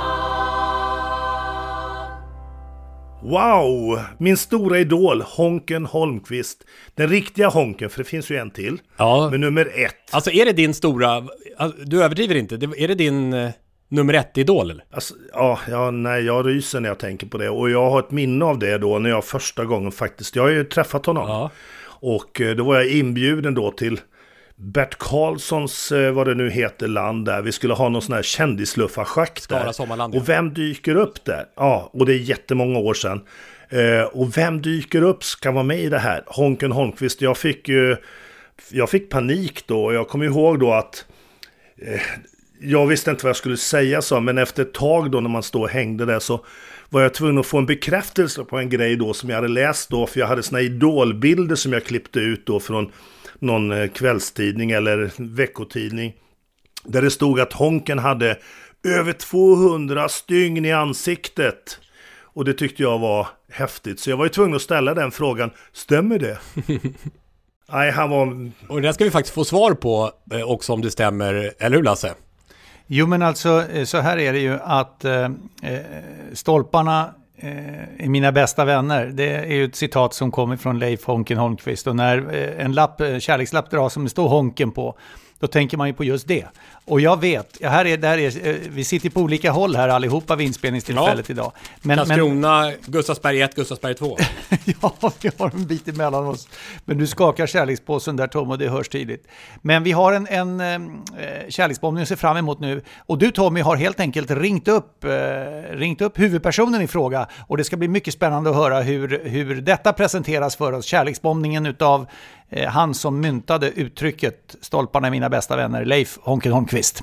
Wow! Min stora idol, Honken Holmqvist. Den riktiga Honken, för det finns ju en till. Ja. Men nummer ett. Alltså är det din stora... Du överdriver inte. Är det din uh, nummer ett idol eller? Alltså, ja, ja, nej, jag ryser när jag tänker på det. Och jag har ett minne av det då när jag första gången faktiskt... Jag har ju träffat honom. Ja. Och uh, då var jag inbjuden då till Bert Karlssons, uh, vad det nu heter, land där. Vi skulle ha någon sån här kändisluffarschack där. Skara Sommarland, ja. Och vem dyker upp där? Ja, och det är jättemånga år sedan. Uh, och vem dyker upp ska vara med i det här? Honken Holmqvist. Jag fick ju... Uh, jag fick panik då. Och jag kommer ihåg då att... Uh, jag visste inte vad jag skulle säga så, men efter ett tag då när man stod och hängde där så var jag tvungen att få en bekräftelse på en grej då som jag hade läst då, för jag hade såna idolbilder som jag klippte ut då från någon kvällstidning eller veckotidning där det stod att Honken hade över tvåhundra stygn i ansiktet, och det tyckte jag var häftigt, så jag var ju tvungen att ställa den frågan, stämmer det? Nej, han var... Och det ska vi faktiskt få svar på också om det stämmer, eller hur Lasse? Jo, men alltså så här är det ju att eh, stolparna eh, är mina bästa vänner. Det är ju ett citat som kommer från Leif Honken Holmqvist. Och när eh, en lapp, kärlekslapp dras som det står Honken på, då tänker man ju på just det. Och jag vet, här är, där är, vi sitter på olika håll här allihopa vid inspelningstillfället ja. idag. Men, Karlskrona, men... Gustavsberg ett, Gustavsberg två. Ja, vi har en bit emellan oss. Men du skakar kärlekspåsen där, Tom, och det hörs tydligt. Men vi har en, en eh, kärleksbombning att se fram emot nu. Och du, Tommy, har helt enkelt ringt upp, eh, ringt upp huvudpersonen i fråga. Och det ska bli mycket spännande att höra hur, hur detta presenteras för oss. Kärleksbombningen utav eh, han som myntade uttrycket stolparna är mina bästa vänner, Leif Honken Holmqvist.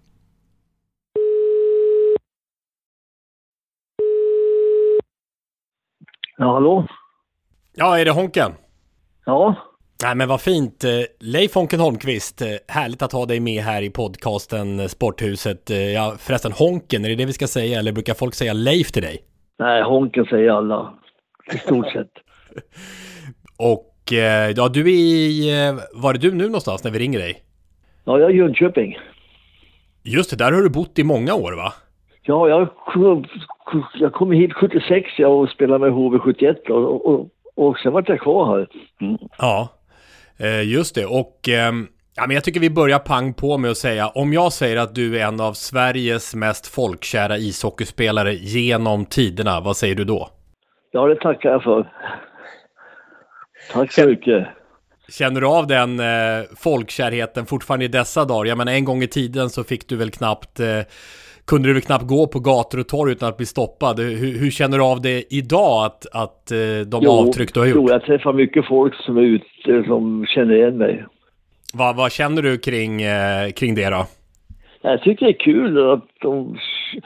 Ja, hallå? Ja, är det Honken? Ja. Nej, men vad fint. Leif Honken Holmqvist, härligt att ha dig med här i podcasten Sporthuset. Ja, förresten, Honken, är det det vi ska säga, eller brukar folk säga Leif till dig? Nej, Honken säger alla, i stort sett. Och ja, du är i... Var är du nu någonstans när vi ringer dig? Ja, jag är i Jönköping. Just det, där har du bott i många år, va? Ja, jag, jag kom hit sjuttiosex jag och spelade med H V sjuttioett och, och, och sen var jag kvar här. Mm. Ja, just det. Och ja, men jag tycker vi börjar pang på med att säga, om jag säger att du är en av Sveriges mest folkkära ishockeyspelare genom tiderna, vad säger du då? Ja, det tackar jag för. Tack så mycket. Känner du av den eh, folkkärheten fortfarande i dessa dagar? Jag menar, en gång i tiden så fick du väl knappt... Eh, kunde du väl knappt gå på gator och torg utan att bli stoppad. Hur, hur känner du av det idag, att, att eh, de jo, avtryck du har gjort? Jo, jag träffar mycket folk som är ute som känner igen mig. Va, vad känner du kring, eh, kring det då? Jag tycker det är kul att de,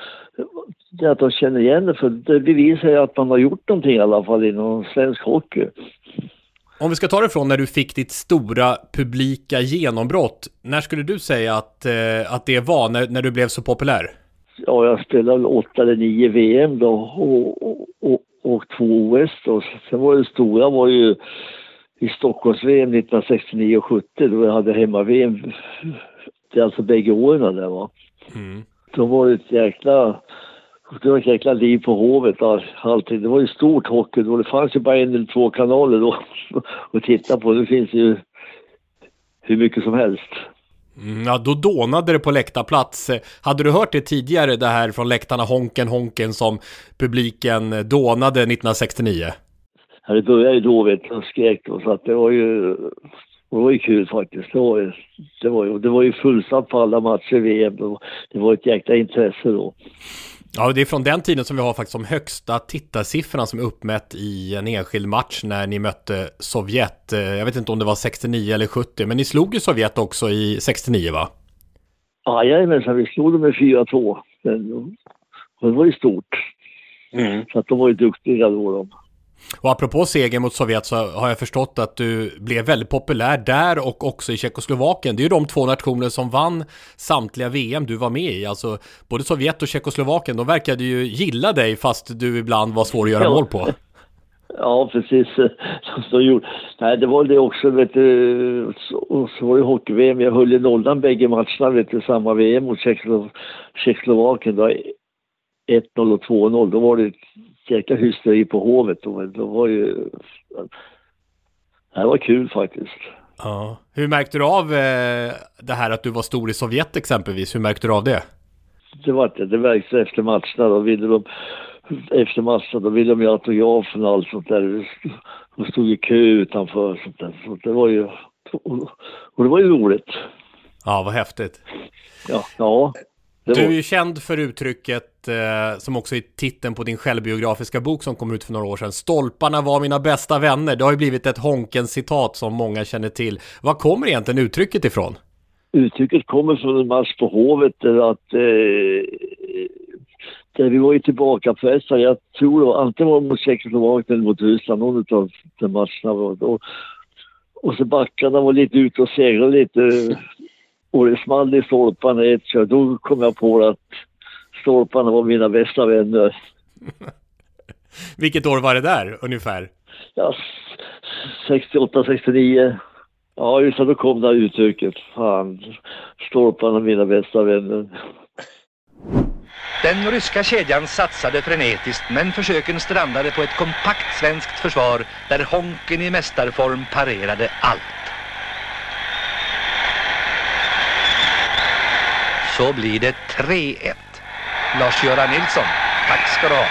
att de känner igen det, för det bevisar ju att man har gjort någonting i alla fall inom svensk hockey. Om vi ska ta det från när du fick ditt stora publika genombrott, när skulle du säga att, eh, att det var när, när du blev så populär? Ja, jag spelade åtta eller nio V M då och, och, och, och två O S då. Sen var det stora var ju i Stockholms-V M nittonhundrasextionio och sjuttio då jag hade hemma-V M. Det är alltså bägge åren där, va. Mm. Då var det ett jäkla... Det var ett jäkla liv på Hovet alltid. Det var ju stort hockey då. Det fanns ju bara en eller två kanaler då att titta på. Det finns ju hur mycket som helst. Mm, ja, då dånade det på läktarplats. Hade du hört det tidigare, det här från läktarna Honken Honken som publiken dånade nittonhundrasextionio? Ja, det började ju då, vet jag, skrek då, så att det var ju... Det var ju kul faktiskt. Det var ju, det var ju, det var ju fullsatt på alla matcher i V M. Det var ett jäkla intresse då. Ja, det är från den tiden som vi har faktiskt som högsta tittarsiffrorna som är uppmätt i en enskild match när ni mötte Sovjet. Jag vet inte om det var sextionio eller sjuttio, men ni slog ju Sovjet också i sextionio, va? Ja, jajamensan, vi slog dem med fyra två. det var ju stort. Mm. Så att de var ju duktiga då. De. Och apropå seger mot Sovjet så har jag förstått att du blev väldigt populär där och också i Tjeckoslovakien. Det är ju de två nationer som vann samtliga V M du var med i. Alltså både Sovjet och Tjeckoslovakien, de verkade ju gilla dig fast du ibland var svår att göra ja. mål på. Ja, precis. Så gjorde. Nej, det var det också, vet du. Och så var det hockey-V M. Jag höll i nollan bägge matcherna, vet du, samma V M mot Tjeckoslo- Tjeckoslovakien. Då ett noll och två noll. Då var det jäkla hysteri på Hovet. Då, då var ju... Det var kul faktiskt. Ja. Hur märkte du av eh, det här att du var stor i Sovjet exempelvis? Hur märkte du av det? Det var det. Det märkte efter matcherna. Då ville de... Efter matchen, då ville de ju autografen och allt sånt där. De stod i kö utanför. Sånt där. Så det var ju... Och det var ju roligt. Ja, vad häftigt. Ja, ja. Du är ju känd för uttrycket eh, som också är titeln på din självbiografiska bok som kom ut för några år sedan. Stolparna var mina bästa vänner. Det har ju blivit ett Honken-citat som många känner till. Var kommer egentligen uttrycket ifrån? Uttrycket kommer från en match på Hovet där att eh, där vi var ju tillbaka pressade. Jag tror det antingen var mot Tjeckoslovakien eller mot Ryssland, någon av de matcherna var och, och så backarna var lite ute och seglade lite. Och det small i stolparna ett kör. Då kom jag på att stolparna var mina bästa vänner. Vilket år var det där ungefär? Ja, sextioåtta sextionio. Ja, just då kom det uttrycket. Fan, stolparna mina bästa vänner. Den ryska kedjan satsade frenetiskt, men försöken strandade på ett kompakt svenskt försvar där Honken i mästarform parerade allt. Så blir det tre ett. Lars-Göran Nilsson, tack ska du ha.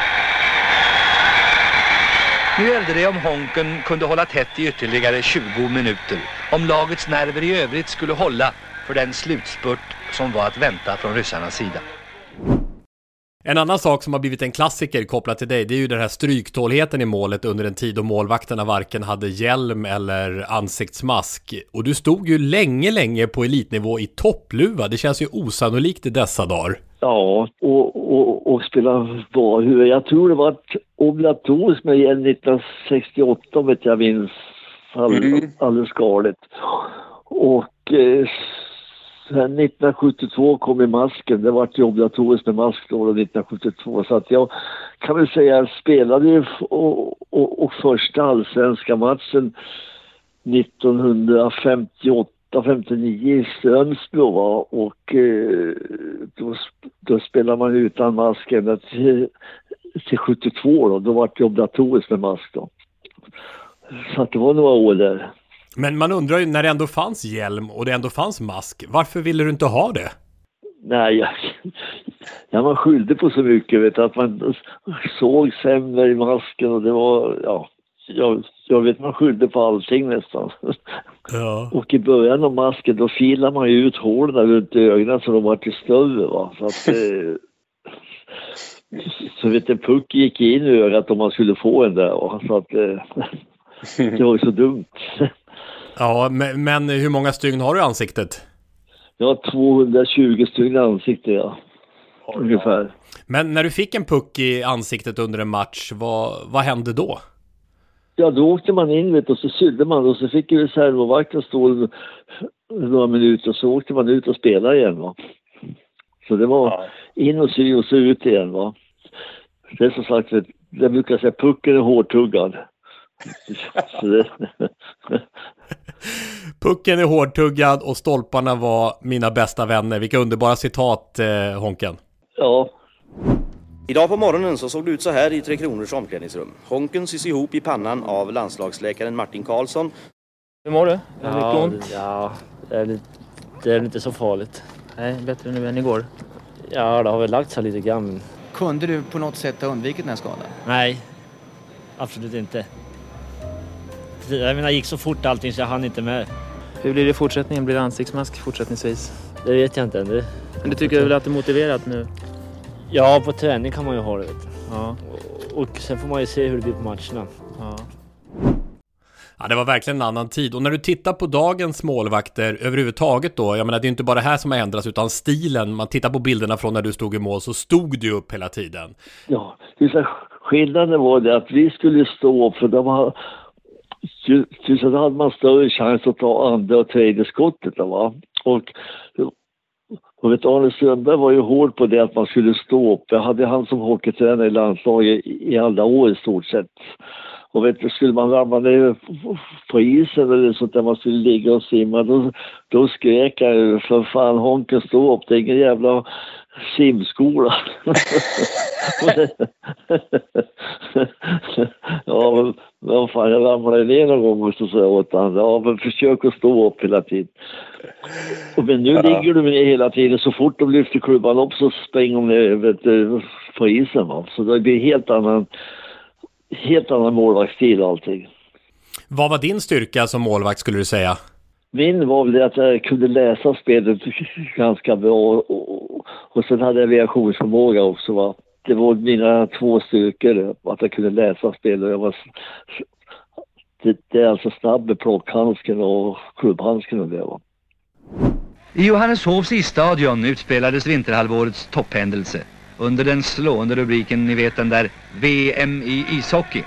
Nu gällde det om Honken kunde hålla tätt i ytterligare tjugo minuter. Om lagets nerver i övrigt skulle hålla för den slutspurt som var att vänta från ryssarnas sida. En annan sak som har blivit en klassiker kopplat till dig, det är ju den här stryktåligheten i målet under en tid då målvakterna varken hade hjälm eller ansiktsmask. Och du stod ju länge, länge på elitnivå i toppluva. Det känns ju osannolikt i dessa dagar. Ja, och, och, och spela bra huvud. Jag tror det var ett obligatoriskt med hjälm nittonhundrasextioåtta, om jag minns all, mm. alldeles galet. Och... Eh, nittonhundrasjuttiotvå kom i masken. Det var ett obligatoriskt med mask då nittonhundrasjuttiotvå. Så att jag kan väl säga att jag spelade ju och, och, och första allsvenska matchen nittonhundrafemtioåtta femtionio i Strömsbro var, och eh, då, då spelade man utan masken till, till sjuttiotvå då. Då var det obligatoriskt med mask då. Så att det var några år där. Men man undrar ju, när det ändå fanns hjälm och det ändå fanns mask, varför ville du inte ha det? Nej, jag, jag var skyldig på så mycket, vet, att man såg sämre i masken och det var, ja, jag, jag vet man skyllde på allting nästan. Ja. Och i början av masken då filar man ju ut hålen runt ögonen så de var till större, va. Så att eh, så vet en puck gick in i ögat om man skulle få en där, va. Så att eh, det var ju så dumt. Ja, men, men hur många stygn har du i ansiktet? Jag har tvåhundratjugo stygn i ansiktet, ja. Ungefär. Men när du fick en puck i ansiktet under en match, vad, vad hände då? Ja, då åkte man in, vet, och så sydde man och så fick ju reservvakten stå några minuter och så åkte man ut och spelade igen, va. Så det var in och sy och så ut igen, va. Det är som sagt, jag brukar säga pucken är hårdtuggad. det... Pucken är hårdtuggad och stolparna var mina bästa vänner. Vilka underbara citat, eh, Honken. Ja. Idag på morgonen så såg det ut så här i Tre Kronors omklädningsrum. Honken sys ihop i pannan av landslagsläkaren Martin Karlsson. Hur mår du? Är det ja, mycket ont? Ja, det är, lite, det är inte så farligt. Nej, bättre nu än igår. Ja, det har väl lagt sig lite grann. Kunde du på något sätt ha undvikit den här skadan? Nej, absolut inte. Jag menar, gick så fort allting så jag hann inte med. Hur blir det i fortsättningen? Blir det ansiktsmask fortsättningsvis? Det vet jag inte ännu. Men du tycker väl att det är motiverat nu? Ja, på träning kan man ju ha det, vet du. Ja. Och, och sen får man ju se hur det blir på matcherna. Ja. Ja, det var verkligen en annan tid. Och när du tittar på dagens målvakter överhuvudtaget då, jag menar det är inte bara det här som har ändrats utan stilen. Man tittar på bilderna från när du stod i mål så stod du upp hela tiden. Ja, det skillnaden var det att vi skulle stå upp för det var så hade man större chans att ta andra och tredje skottet va. Och Och vet, Arne Strömberg var ju hård på det att man skulle stå upp. Jag hade han som hockeytränare i landslaget i, i alla år i stort sett. Och vet du, skulle man ramla ner på isen eller sånt där man skulle ligga och simma, då, då skrek jag ju för fan Honken stå upp, det är ingen jävla simskola. Ja, men vad fan, jag ramlade ner någon gång och så sa jag åt honom, ja men försök att stå upp hela tiden. Och men nu ja. ligger du med hela tiden, så fort de lyfter klubban upp så springer de ner vet du, på isen va. Så det blir helt annan helt annan målvaktsstil och allting. Vad var din styrka som målvakt skulle du säga? Min var väl det att jag kunde läsa spelet ganska bra och, och, och sen hade jag reaktionsförmåga också va. Det var mina två styrkor, att jag kunde läsa spelet och jag var det, det är alltså snabb med plockhandsken och klubbhandsken och det va. I Johanneshovs isstadion utspelades vinterhalvårets topphändelse under den slående rubriken, ni vet den där V M i ishockey.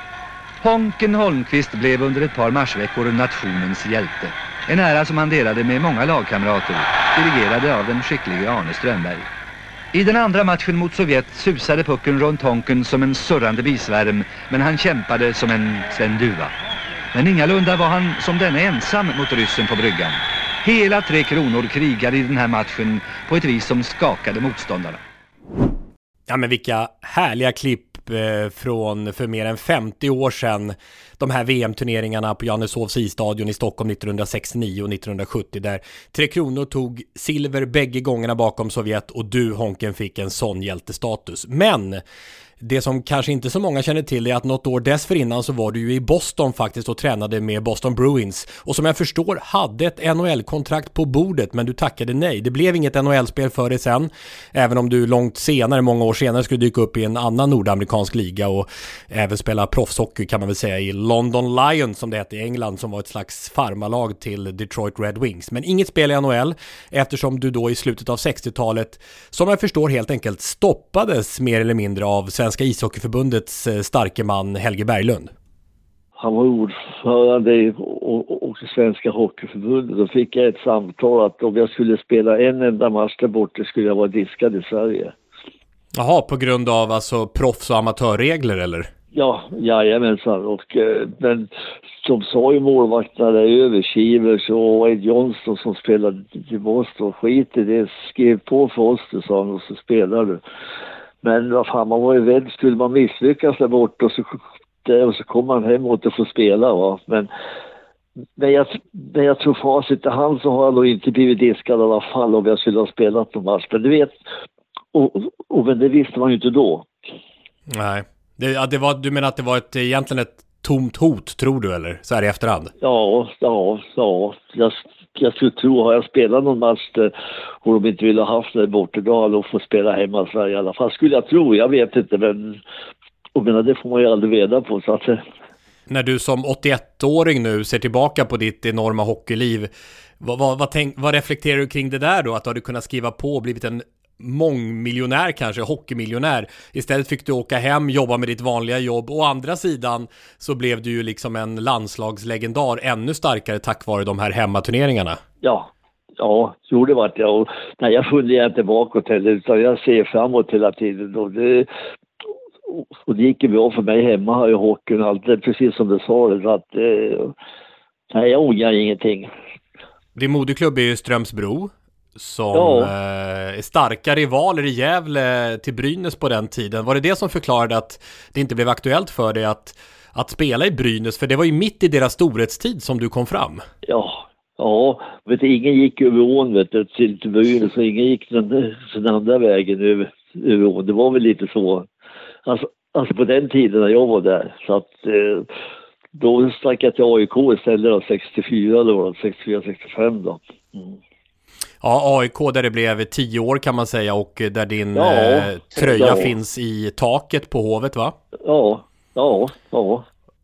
Honken Holmqvist blev under ett par marsveckor nationens hjälte. En ära som han delade med många lagkamrater, dirigerade av den skicklige Arne Strömberg. I den andra matchen mot Sovjet susade pucken runt Honken som en surrande bisvärm, men han kämpade som en Sven Duva. Men ingalunda var han som denne ensam mot ryssen på bryggan. Hela Tre Kronor krigade i den här matchen på ett vis som skakade motståndarna. Ja, men vilka härliga klipp eh, från för mer än femtio år sedan. De här V M-turneringarna på Johanneshovs isstadion i Stockholm nittonhundrasextionio och nittonhundrasjuttio där Tre Kronor tog silver bägge gångerna bakom Sovjet och du Honken fick en sån hjältestatus. Men det som kanske inte så många känner till är att något år dessförinnan så var du ju i Boston faktiskt och tränade med Boston Bruins. Och som jag förstår hade ett N H L-kontrakt på bordet, men du tackade nej. Det blev inget N H L-spel för dig sen, även om du långt senare, många år senare, skulle dyka upp i en annan nordamerikansk liga och även spela proffshockey kan man väl säga i London Lions som det hette i England, som var ett slags farmalag till Detroit Red Wings. Men inget spel i N H L eftersom du då i slutet av sextiotalet, som jag förstår helt enkelt stoppades mer eller mindre av Svenska ishockeyförbundets starke man Helge Berglund. Han var ordförande i och, och Svenska hockeyförbundet. Då fick jag ett samtal att om jag skulle spela en enda match där borta skulle jag vara diskad i Sverige. Jaha, på grund av alltså proffs- och amatörregler eller? Ja, jajamensan. Och, men som sa ju målvakterna där över, Shivers och Ed Johnson som spelade i Boston, skit i det, skrev på för oss, det sa han, och så spelade du. Men vad fan, man var ju rädd, skulle man misslyckas där borta och så, och så kom man hem och få spela va. Men när jag, när jag tror facit i hand så har jag nog inte blivit diskad i alla fall om jag skulle ha spelat på match. Men du vet, och, och, och men det visste man ju inte då. Nej, det, ja, det var, du menar att det var ett, egentligen ett tomt hot, tror du, eller? Så här i efterhand? Ja, ja, ja. Jag, jag skulle tro, har jag spelat någon match där och de inte ville ha haft det borta, då har de fått spela hemma i Sverige i alla fall. Skulle jag tro, jag vet inte, men och menar, det får man ju aldrig reda på. Så att, när du som åttioettåring nu ser tillbaka på ditt enorma hockeyliv, vad, vad, vad, tänk, vad reflekterar du kring det där då? Att du hade kunnat skriva på och blivit en mångmiljonär kanske, hockeymiljonär. Istället fick du åka hem, jobba med ditt vanliga jobb. Å andra sidan så blev du ju liksom en landslagslegendar ännu starkare tack vare de här hemmaturneringarna. Ja, ja, jo det var det. Och, nej, jag funderar inte bakåt heller, utan jag ser framåt hela tiden. Och det, och det gick ju bra för mig hemma här i hockeyn. Allt, precis som du sa det. Så att, eh, nej, jag ångrar ingenting. Din moderklubb är ju Strömsbro, som ja. eh, är starka rivaler i Gävle till Brynäs på den tiden. Var det det som förklarade att det inte blev aktuellt för dig att, att spela i Brynäs? För det var ju mitt i deras storhetstid som du kom fram. Ja, ja. Vet du, ingen gick över ån vet du, till, till Brynäs, och ingen gick den, den andra vägen över, över ån. Det var väl lite så. Alltså, alltså på den tiden när jag var där. Så att eh, då stack jag till A I K istället då, sextiofyra då, sextiofyra sextiofem då. Mm. Ja, A I K där det blev tio år kan man säga, och där din ja, eh, tröja ja. finns i taket på Hovet, va? Ja, ja, ja.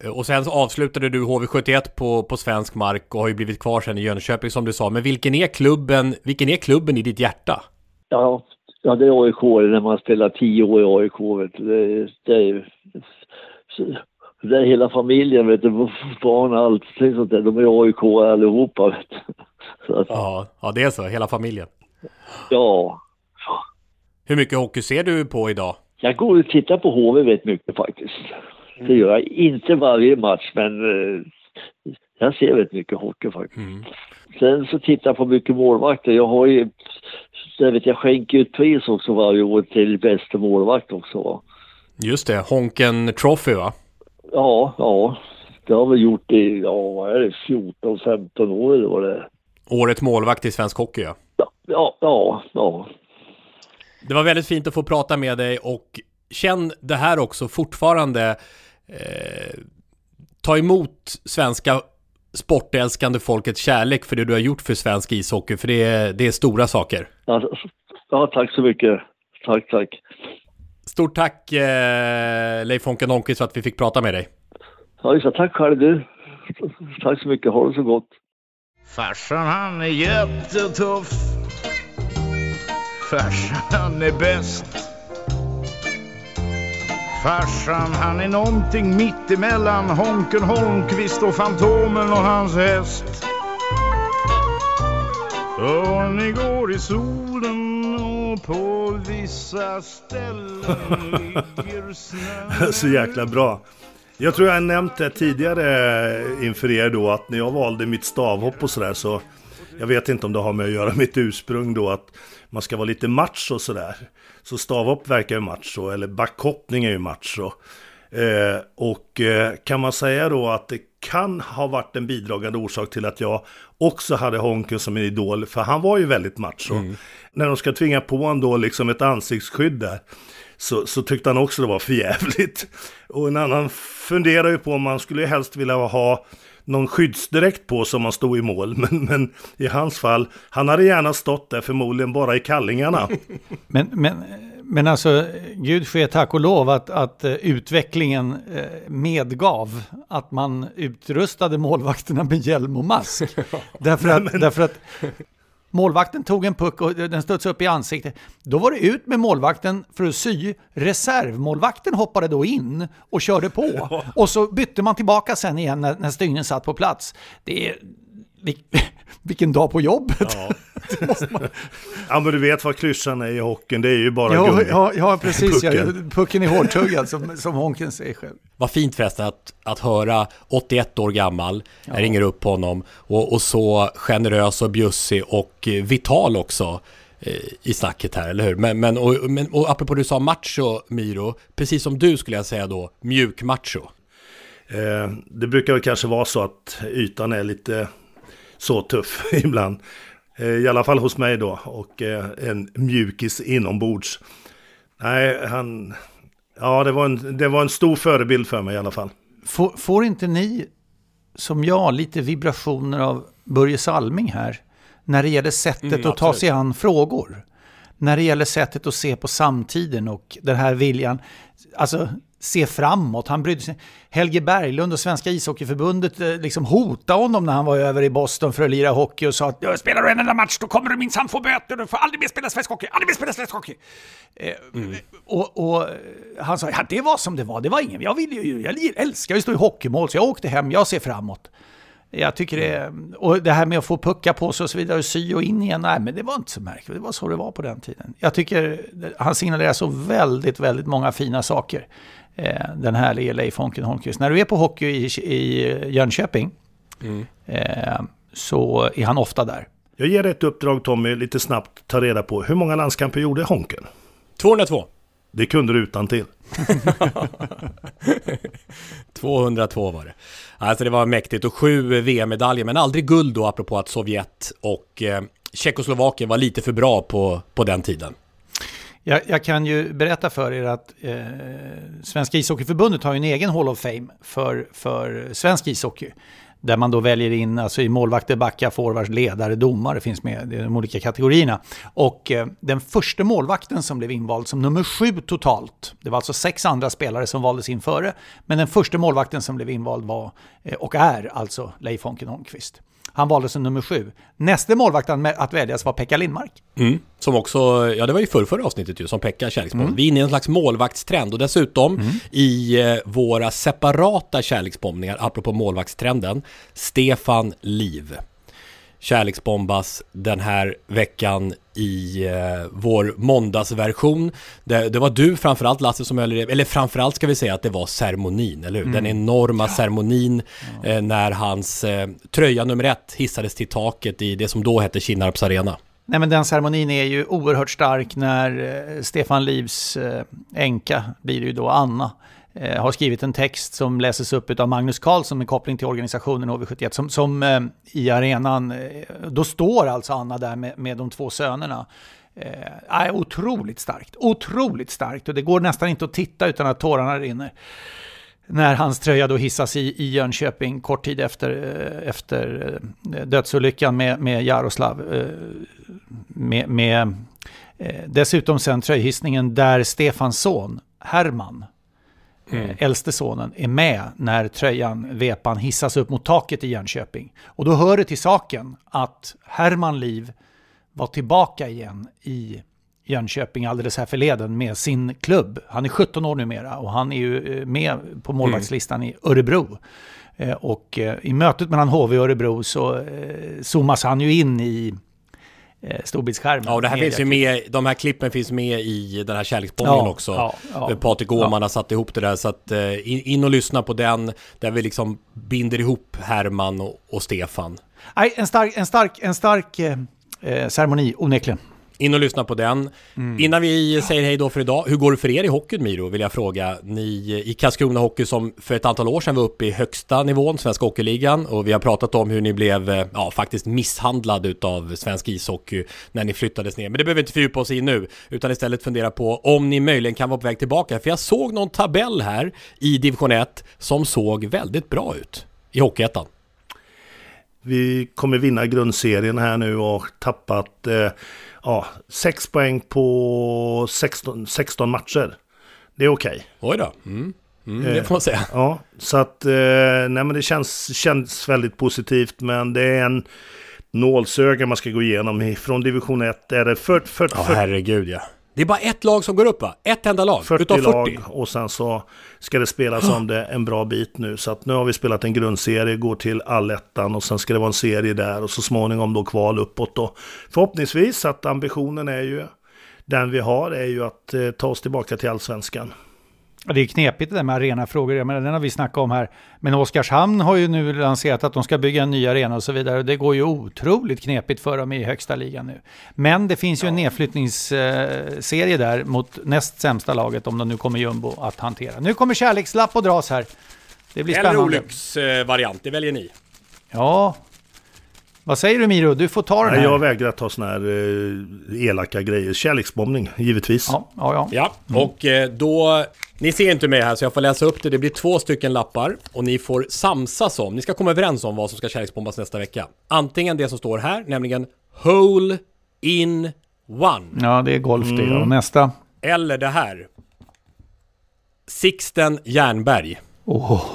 Och sen så avslutade du H V sjuttioett på, på svensk mark och har ju blivit kvar sen i Jönköping som du sa. Men vilken är klubben, vilken är klubben i ditt hjärta? Ja, ja det är A I K när man spelar tio år i A I K. Vet du. Det, är, det, är, det är hela familjen, vet du. Barn och allt sånt där. De är A I K allihopa, vet du. Så att, ja, ja, det är så. Hela familjen. Ja. Hur mycket hockey ser du på idag? Jag går och tittar på H V vet mycket faktiskt. Det gör jag inte varje match, men eh, jag ser väldigt mycket hockey faktiskt. Mm. Sen så tittar jag på mycket målvakter. Jag har ju, jag vet jag skänker ut pris också varje år till bästa målvakt också. Va? Just det, Honken Trophy va? Ja, ja. Det har vi gjort i, ja vad är det, fjorton femton år eller vad det är. Årets målvakt i svensk hockey ja. Ja, ja, ja. ja. Det var väldigt fint att få prata med dig och känn det här också fortfarande. Eh, ta emot svenska sportälskande folkets kärlek för det du har gjort för svensk ishockey, för det är, det är stora saker. Ja, ja, tack så mycket. Tack, tack. Stort tack eh, Leif Honken Holmqvist för att vi fick prata med dig. Ja, just det. Tack själv du. Tack så mycket, ha det så gott. Farsan han är jättetuff. Farsan han är bäst. Farsan han är någonting mitt emellan Honken Holmqvist och Fantomen och hans häst. Och ni går i solen och på vissa ställen ligger snö. Så jäkla bra. Jag tror jag har nämnt det tidigare inför er då att när jag valde mitt stavhopp och sådär så jag vet inte om det har med att göra mitt ursprung då att man ska vara lite macho och sådär. Så stavhopp verkar ju macho, eller backhoppning är ju macho. Eh, och eh, kan man säga då att det kan ha varit en bidragande orsak till att jag också hade Honken som en idol, för han var ju väldigt macho. Mm. När de ska tvinga på honom då liksom ett ansiktsskydd där så, så tyckte han också det var för jävligt. Och en annan funderar ju på om man skulle helst vilja ha någon skyddsdräkt på som man stod i mål. Men, men i hans fall, han hade gärna stått där förmodligen bara i kallingarna. men, men, men alltså, Gud ske tack och lov att, att utvecklingen medgav att man utrustade målvakterna med hjälm och mask. därför, att, men... därför att målvakten tog en puck och den studsade upp i ansiktet. Då var det ut med målvakten för att sy. Reservmålvakten hoppade då in och körde på. Ja. Och så bytte man tillbaka sen igen när, när stygnen satt på plats. Det är... Vilken dag på jobbet. Ja. man... ja, men du vet vad klyschan är i hockeyn. Det är ju bara ja, gummi. Ja, ja precis. Pucken, ja, pucken är hårdtuggad som, som Honken säger själv. Vad fint förresten att, att höra åttioett år gammal. Ja. Jag ringer upp honom. Och, och så generös och bjussig och vital också eh, i snacket här, eller hur? Men, men, och, men, och apropå du sa macho, Miro. Precis som du skulle jag säga då, mjuk macho. Eh, det brukar väl kanske vara så att ytan är lite... så tuff ibland. I alla fall hos mig då. Och en mjukis inombords. Nej, han... Ja, det var en, det var en stor förebild för mig i alla fall. Får, får inte ni, som jag, lite vibrationer av Börje Salming här? När det gäller sättet mm, att ta sig an frågor. När det gäller sättet att se på samtiden och den här viljan. Alltså... se framåt. Han brydde sig. Helge Berglund och Svenska ishockeyförbundet liksom hotade honom när han var över i Boston för att lira hockey och sa att spelar du en enda match då kommer du minsann få böter. Du får aldrig mer spela svensk hockey. Aldrig mer spela svensk hockey. Mm. Eh, och, och han sa, ja det var som det var. Det var ingen. Jag vill ju, jag älskar ju stå i hockeymål så jag åkte hem. Jag ser framåt. Jag tycker det, och det här med att få pucka på sig och så vidare och sy och in igen, nej men det var inte så märkligt, det var så det var på den tiden. Jag tycker han signalerar så väldigt, väldigt många fina saker, eh, den härliga Leif Honken Holmqvist. När du är på hockey i, i Jönköping mm. eh, så är han ofta där. Jag ger dig ett uppdrag Tommy, lite snabbt ta reda på, hur många landskamper gjorde Honken? tvåhundratvå. Det kunde du utan till. tvåhundratvå var det. Alltså det var mäktigt och sju V M-medaljer men aldrig guld då apropå att Sovjet och eh, Tjeckoslovakien var lite för bra på, på den tiden. Jag, jag kan ju berätta för er att eh, Svenska ishockeyförbundet har ju en egen Hall of Fame för, för svensk ishockey. där man då väljer in alltså i målvakter, backar, forwards, ledare, domare finns med i de olika kategorierna. Och eh, den första målvakten som blev invald som nummer sju totalt, det var alltså sex andra spelare som valdes in före, men den första målvakten som blev invald var eh, och är alltså Leif Honken Holmqvist. Han valdes som nummer sju. Nästa målvakt att väljas var Pekka Lindmark. Mm. Som också, ja det var ju förr förra avsnittet ju, som Pekka kärleksbomb. Mm. Vi är inne i en slags målvaktstrend och dessutom mm. i eh, våra separata kärleksbombningar, apropå målvaktstrenden, Stefan Liv. Kärleksbombas den här veckan i eh, vår måndagsversion. Det, det var du framförallt, Lasse, som höll det, eller framförallt ska vi säga att det var ceremonin, eller hur? Mm. Den enorma ceremonin ja. eh, när hans eh, tröja nummer ett hissades till taket i det som då hette Kinnarps arena. Nej, men den ceremonin är ju oerhört stark när eh, Stefan Livs eh, änka, blir det ju då Anna, eh, har skrivit en text som läses upp av Magnus Karlsson med koppling till organisationen H V sjuttioett som, som eh, i arenan, eh, då står alltså Anna där med, med de två sönerna. Eh, är otroligt starkt, otroligt starkt, och det går nästan inte att titta utan att tårarna rinner. När hans tröja då hissas i, i Jönköping kort tid efter, efter dödsolyckan med, med Jaroslav. Med, med, dessutom sen tröjhissningen där Stefans son, Herman, mm. äldste sonen, är med när tröjan, vepan, hissas upp mot taket i Jönköping. Och då hör det till saken att Herman Liv var tillbaka igen i Jönköping alldeles här förleden med sin klubb. Han är sjutton år numera och han är ju med på målvaktslistan mm. i Örebro. Eh, och eh, i mötet mellan H V och Örebro så eh, zoomas han ju in i eh, storbildsskärmen. Ja, och det här finns ju med, de här klippen finns med i den här kärleksbombningen ja, också. Ja, ja, Patrik Åhman ja. har satt ihop det där, så att eh, in, in och lyssna på den där vi liksom binder ihop Herman och, och Stefan. Nej, en stark, en stark, en stark eh, ceremoni, onekligen. In och lyssna på den. Mm. Innan vi säger hej då för idag, hur går det för er i hockeyn, Miro, vill jag fråga. Ni i Karlskrona Hockey som för ett antal år sedan var uppe i högsta nivån, Svenska Hockeyligan, och vi har pratat om hur ni blev ja, faktiskt misshandlad utav svensk ishockey när ni flyttades ner. Men det behöver vi inte fördjupa oss i nu, utan istället fundera på om ni möjligen kan vara på väg tillbaka. För jag såg någon tabell här i division ett som såg väldigt bra ut i Hockeyettan. Vi kommer vinna grundserien här nu och tappat eh, ja, sex poäng på sexton, sexton matcher. Det är okej. Okay. Oj då. Mm. Mm, det får man säga. Eh, ja, så att eh, nej, men det känns, känns väldigt positivt, men det är en nålsöga man ska gå igenom. Från division ett är det fyrtio... fyrtio, ja, herregud ja. Det är bara ett lag som går upp, va? Ett enda lag fyrtio utav fyrtio lag, och sen så ska det spelas om det en bra bit nu. Så att nu har vi spelat en grundserie, går till allettan och sen ska det vara en serie där och så småningom då kval uppåt. Och förhoppningsvis att ambitionen är ju, den vi har är ju att eh, ta oss tillbaka till allsvenskan. Det är knepigt det där med arenafrågor, jag menar, den har vi snackat om här. Men Oskarshamn har ju nu lanserat att de ska bygga en ny arena och så vidare. Det går ju otroligt knepigt för dem i högsta ligan nu. Men det finns ju ja. en nedflyttningsserie där mot näst sämsta laget, om de nu kommer jumbo att hantera. Nu kommer kärlekslapp och dras här. Det blir spännande. Eller olycksvariant, det väljer ni. Ja. Vad säger du, Miro? Du får ta den här. Jag vägrar ta såna här eh, elaka grejer. Kärleksbombning, givetvis. Ja, ja, ja. ja mm. Och eh, då... Ni ser inte med här så jag får läsa upp det. Det blir två stycken lappar och ni får samsas om. Ni ska komma överens om vad som ska kärleksbombas nästa vecka. Antingen det som står här, nämligen Hole in One. Ja, det är golf det. Mm. Och nästa. Eller det här. Sixten Jernberg. Oh.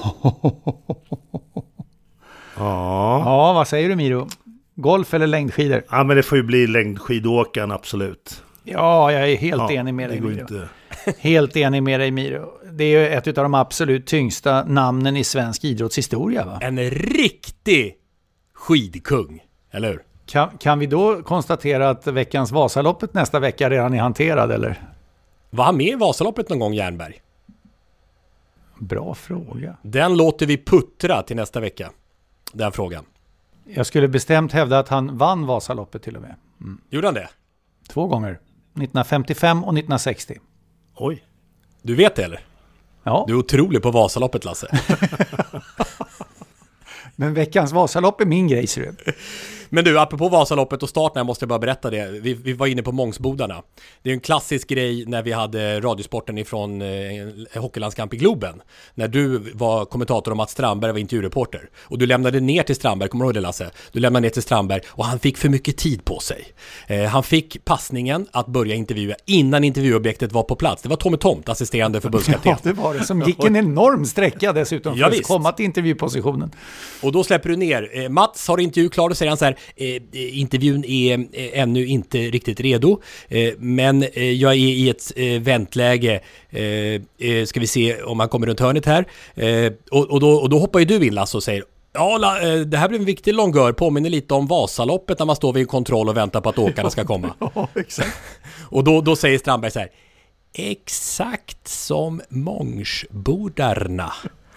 Ja. Ja, vad säger du, Miro? Golf eller längdskidor? Ja, men det får ju bli längdskidåkaren, absolut. Ja, jag är helt ja, enig med dig, Miro. Inte. Helt enig med dig, Miro. Det är ju ett av de absolut tyngsta namnen i svensk idrottshistoria, va? En riktig skidkung, eller hur? Kan, kan vi då konstatera att veckans Vasaloppet nästa vecka redan är hanterad, eller? Var han med i Vasaloppet någon gång, Jernberg? Bra fråga. Den låter vi puttra till nästa vecka, den frågan. Jag skulle bestämt hävda att han vann Vasaloppet till och med. Mm. Gjorde han det? Två gånger. nittonhundrafemtiofem och nittonhundrasextio. Oj. Du vet det, eller? Ja. Du är otrolig på Vasaloppet, Lasse. Men veckans Vasalopp är min grej, ser du. Men du, apropå Vasaloppet och starten, jag måste bara berätta det. Vi, vi var inne på Mångsbodarna. Det är en klassisk grej när vi hade radiosporten ifrån eh, Hockeylandskamp i Globen. När du var kommentator och Mats Strandberg var intervjureporter. Och du lämnade ner till Strandberg, kommer du ihåg det Lasse? Du lämnade ner till Strandberg och han fick för mycket tid på sig. Eh, han fick passningen att börja intervjua innan intervjuobjektet var på plats. Det var Tommy Tomt, assisterande förbundskapten. Ja, det var det. Som gick en enorm sträcka dessutom för ja, att visst. komma till intervjupositionen. Och då släpper du ner. Eh, Mats har intervju klar och säger han så här, eh, intervjun är eh, ännu inte riktigt redo, eh, men eh, jag är i ett eh, väntläge. Eh, eh, ska vi se om han kommer runt hörnet här. Eh, och, och, då, och då hoppar ju du in Lasse och säger, ja, det här blir en viktig långör, påminner lite om Vasaloppet när man står vid en kontroll och väntar på att åkarna ska komma. Ja, exakt. Och då, då säger Strandberg så här, exakt som Mångsbodarna.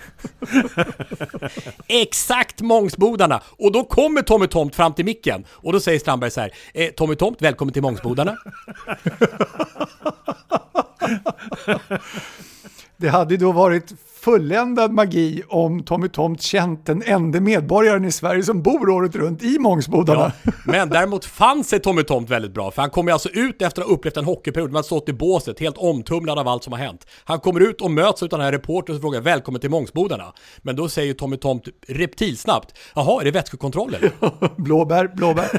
Exakt Mångsbodarna. Och då kommer Tommy Tomt fram till micken och då säger Strandberg så här, eh, Tommy Tomt, välkommen till Mångsbodarna. Det hade då varit fulländad magi om Tommy Tomt känt den enda medborgaren i Sverige som bor året runt i Mångsbodarna. Ja, men däremot fanns sig Tommy Tomt väldigt bra, för han kommer alltså ut efter att ha upplevt en hockeyperiod. Man har stått i båset, helt omtumlad av allt som har hänt. Han kommer ut och möts av den här reportern och frågar, välkommen till Mångsbodarna. Men då säger Tommy Tomt reptilsnabbt, jaha, är det vätskekontroller? blåbär, blåbär.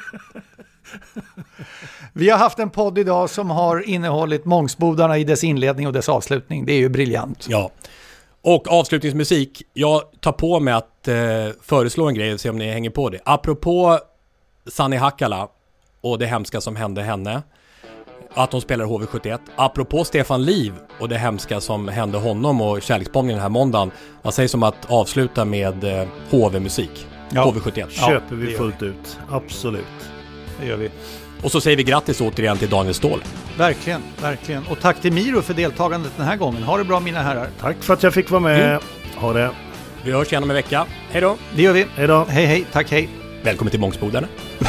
Vi har haft en podd idag som har innehållit Mångsbodarna i dess inledning och dess avslutning. Det är ju briljant. Ja. Och avslutningsmusik, jag tar på mig att eh, föreslå en grej och se om ni hänger på det. Apropå Sanni Hakala och det hemska som hände henne, att hon spelar H V sjuttioett. Apropå Stefan Liv och det hemska som hände honom och kärleksbombningen den här måndagen. Vad sägs om att avsluta med eh, H V-musik? Ja. H V sjuttioett. Köper ja, vi fullt ut. Absolut. Det gör vi. Och så säger vi grattis återigen till Daniel Ståhl. Verkligen, verkligen. Och tack till Miro för deltagandet den här gången. Ha det bra mina herrar. Tack för att jag fick vara med. Mm. Ha det. Vi hörs igen om en vecka. Hej då. Det gör vi. Hej då. Hej hej, tack hej. Välkommen till Mångsbodarna.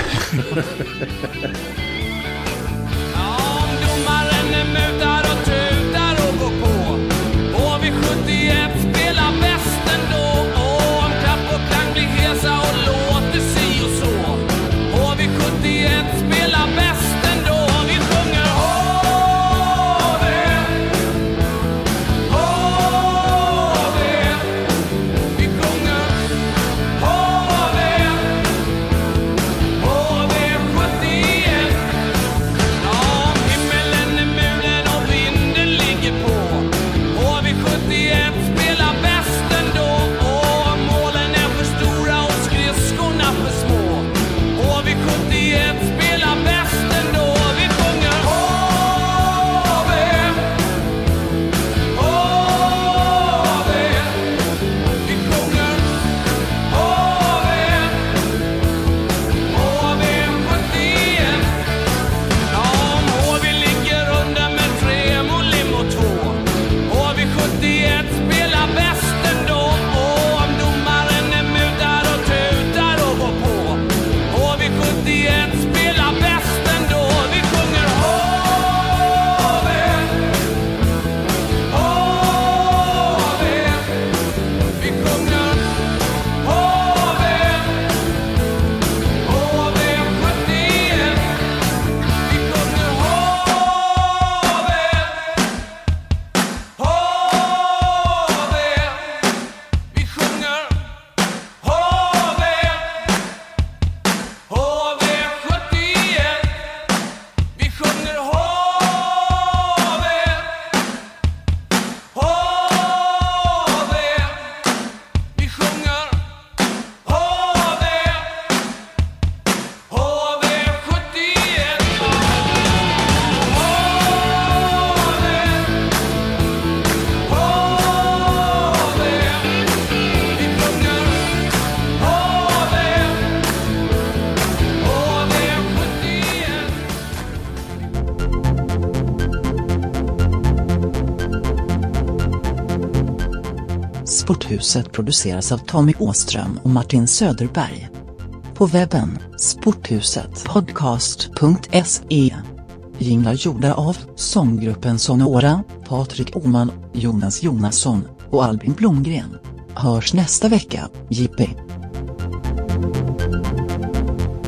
Sporthuset produceras av Tommy Åström och Martin Söderberg. På webben sporthuset podcast punkt se. Jinglar gjorda av sånggruppen Sonora, Patrik Oman, Jonas Jonasson och Albin Blomgren. Hörs nästa vecka, J P.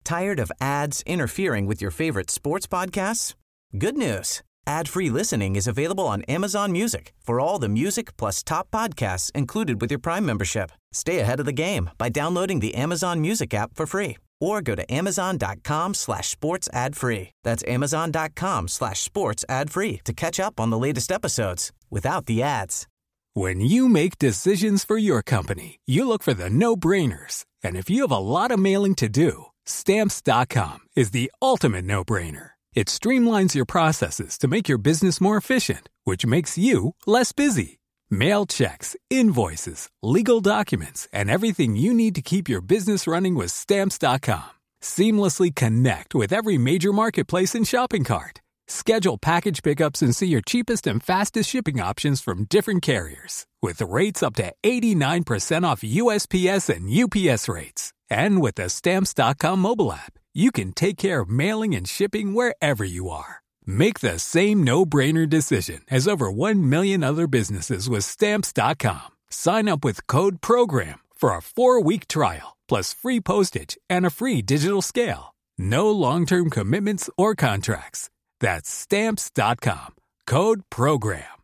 Tired of ads interfering with your favorite sports podcasts? Good news. Ad-free listening is available on Amazon Music for all the music plus top podcasts included with your Prime membership. Stay ahead of the game by downloading the Amazon Music app for free or go to amazon.com slash sports ad free. That's amazon.com slash sports ad free to catch up on the latest episodes without the ads. When you make decisions for your company, you look for the no-brainers. And if you have a lot of mailing to do, Stamps dot com is the ultimate no-brainer. It streamlines your processes to make your business more efficient, which makes you less busy. Mail checks, invoices, legal documents, and everything you need to keep your business running with Stamps dot com. Seamlessly connect with every major marketplace and shopping cart. Schedule package pickups and see your cheapest and fastest shipping options from different carriers, with rates up to eighty-nine percent off U S P S and U P S rates. And with the Stamps dot com mobile app, you can take care of mailing and shipping wherever you are. Make the same no-brainer decision as over one million other businesses with Stamps dot com. Sign up with code PROGRAM for a four-week trial, plus free postage and a free digital scale. No long-term commitments or contracts. That's Stamps dot com. Code PROGRAM.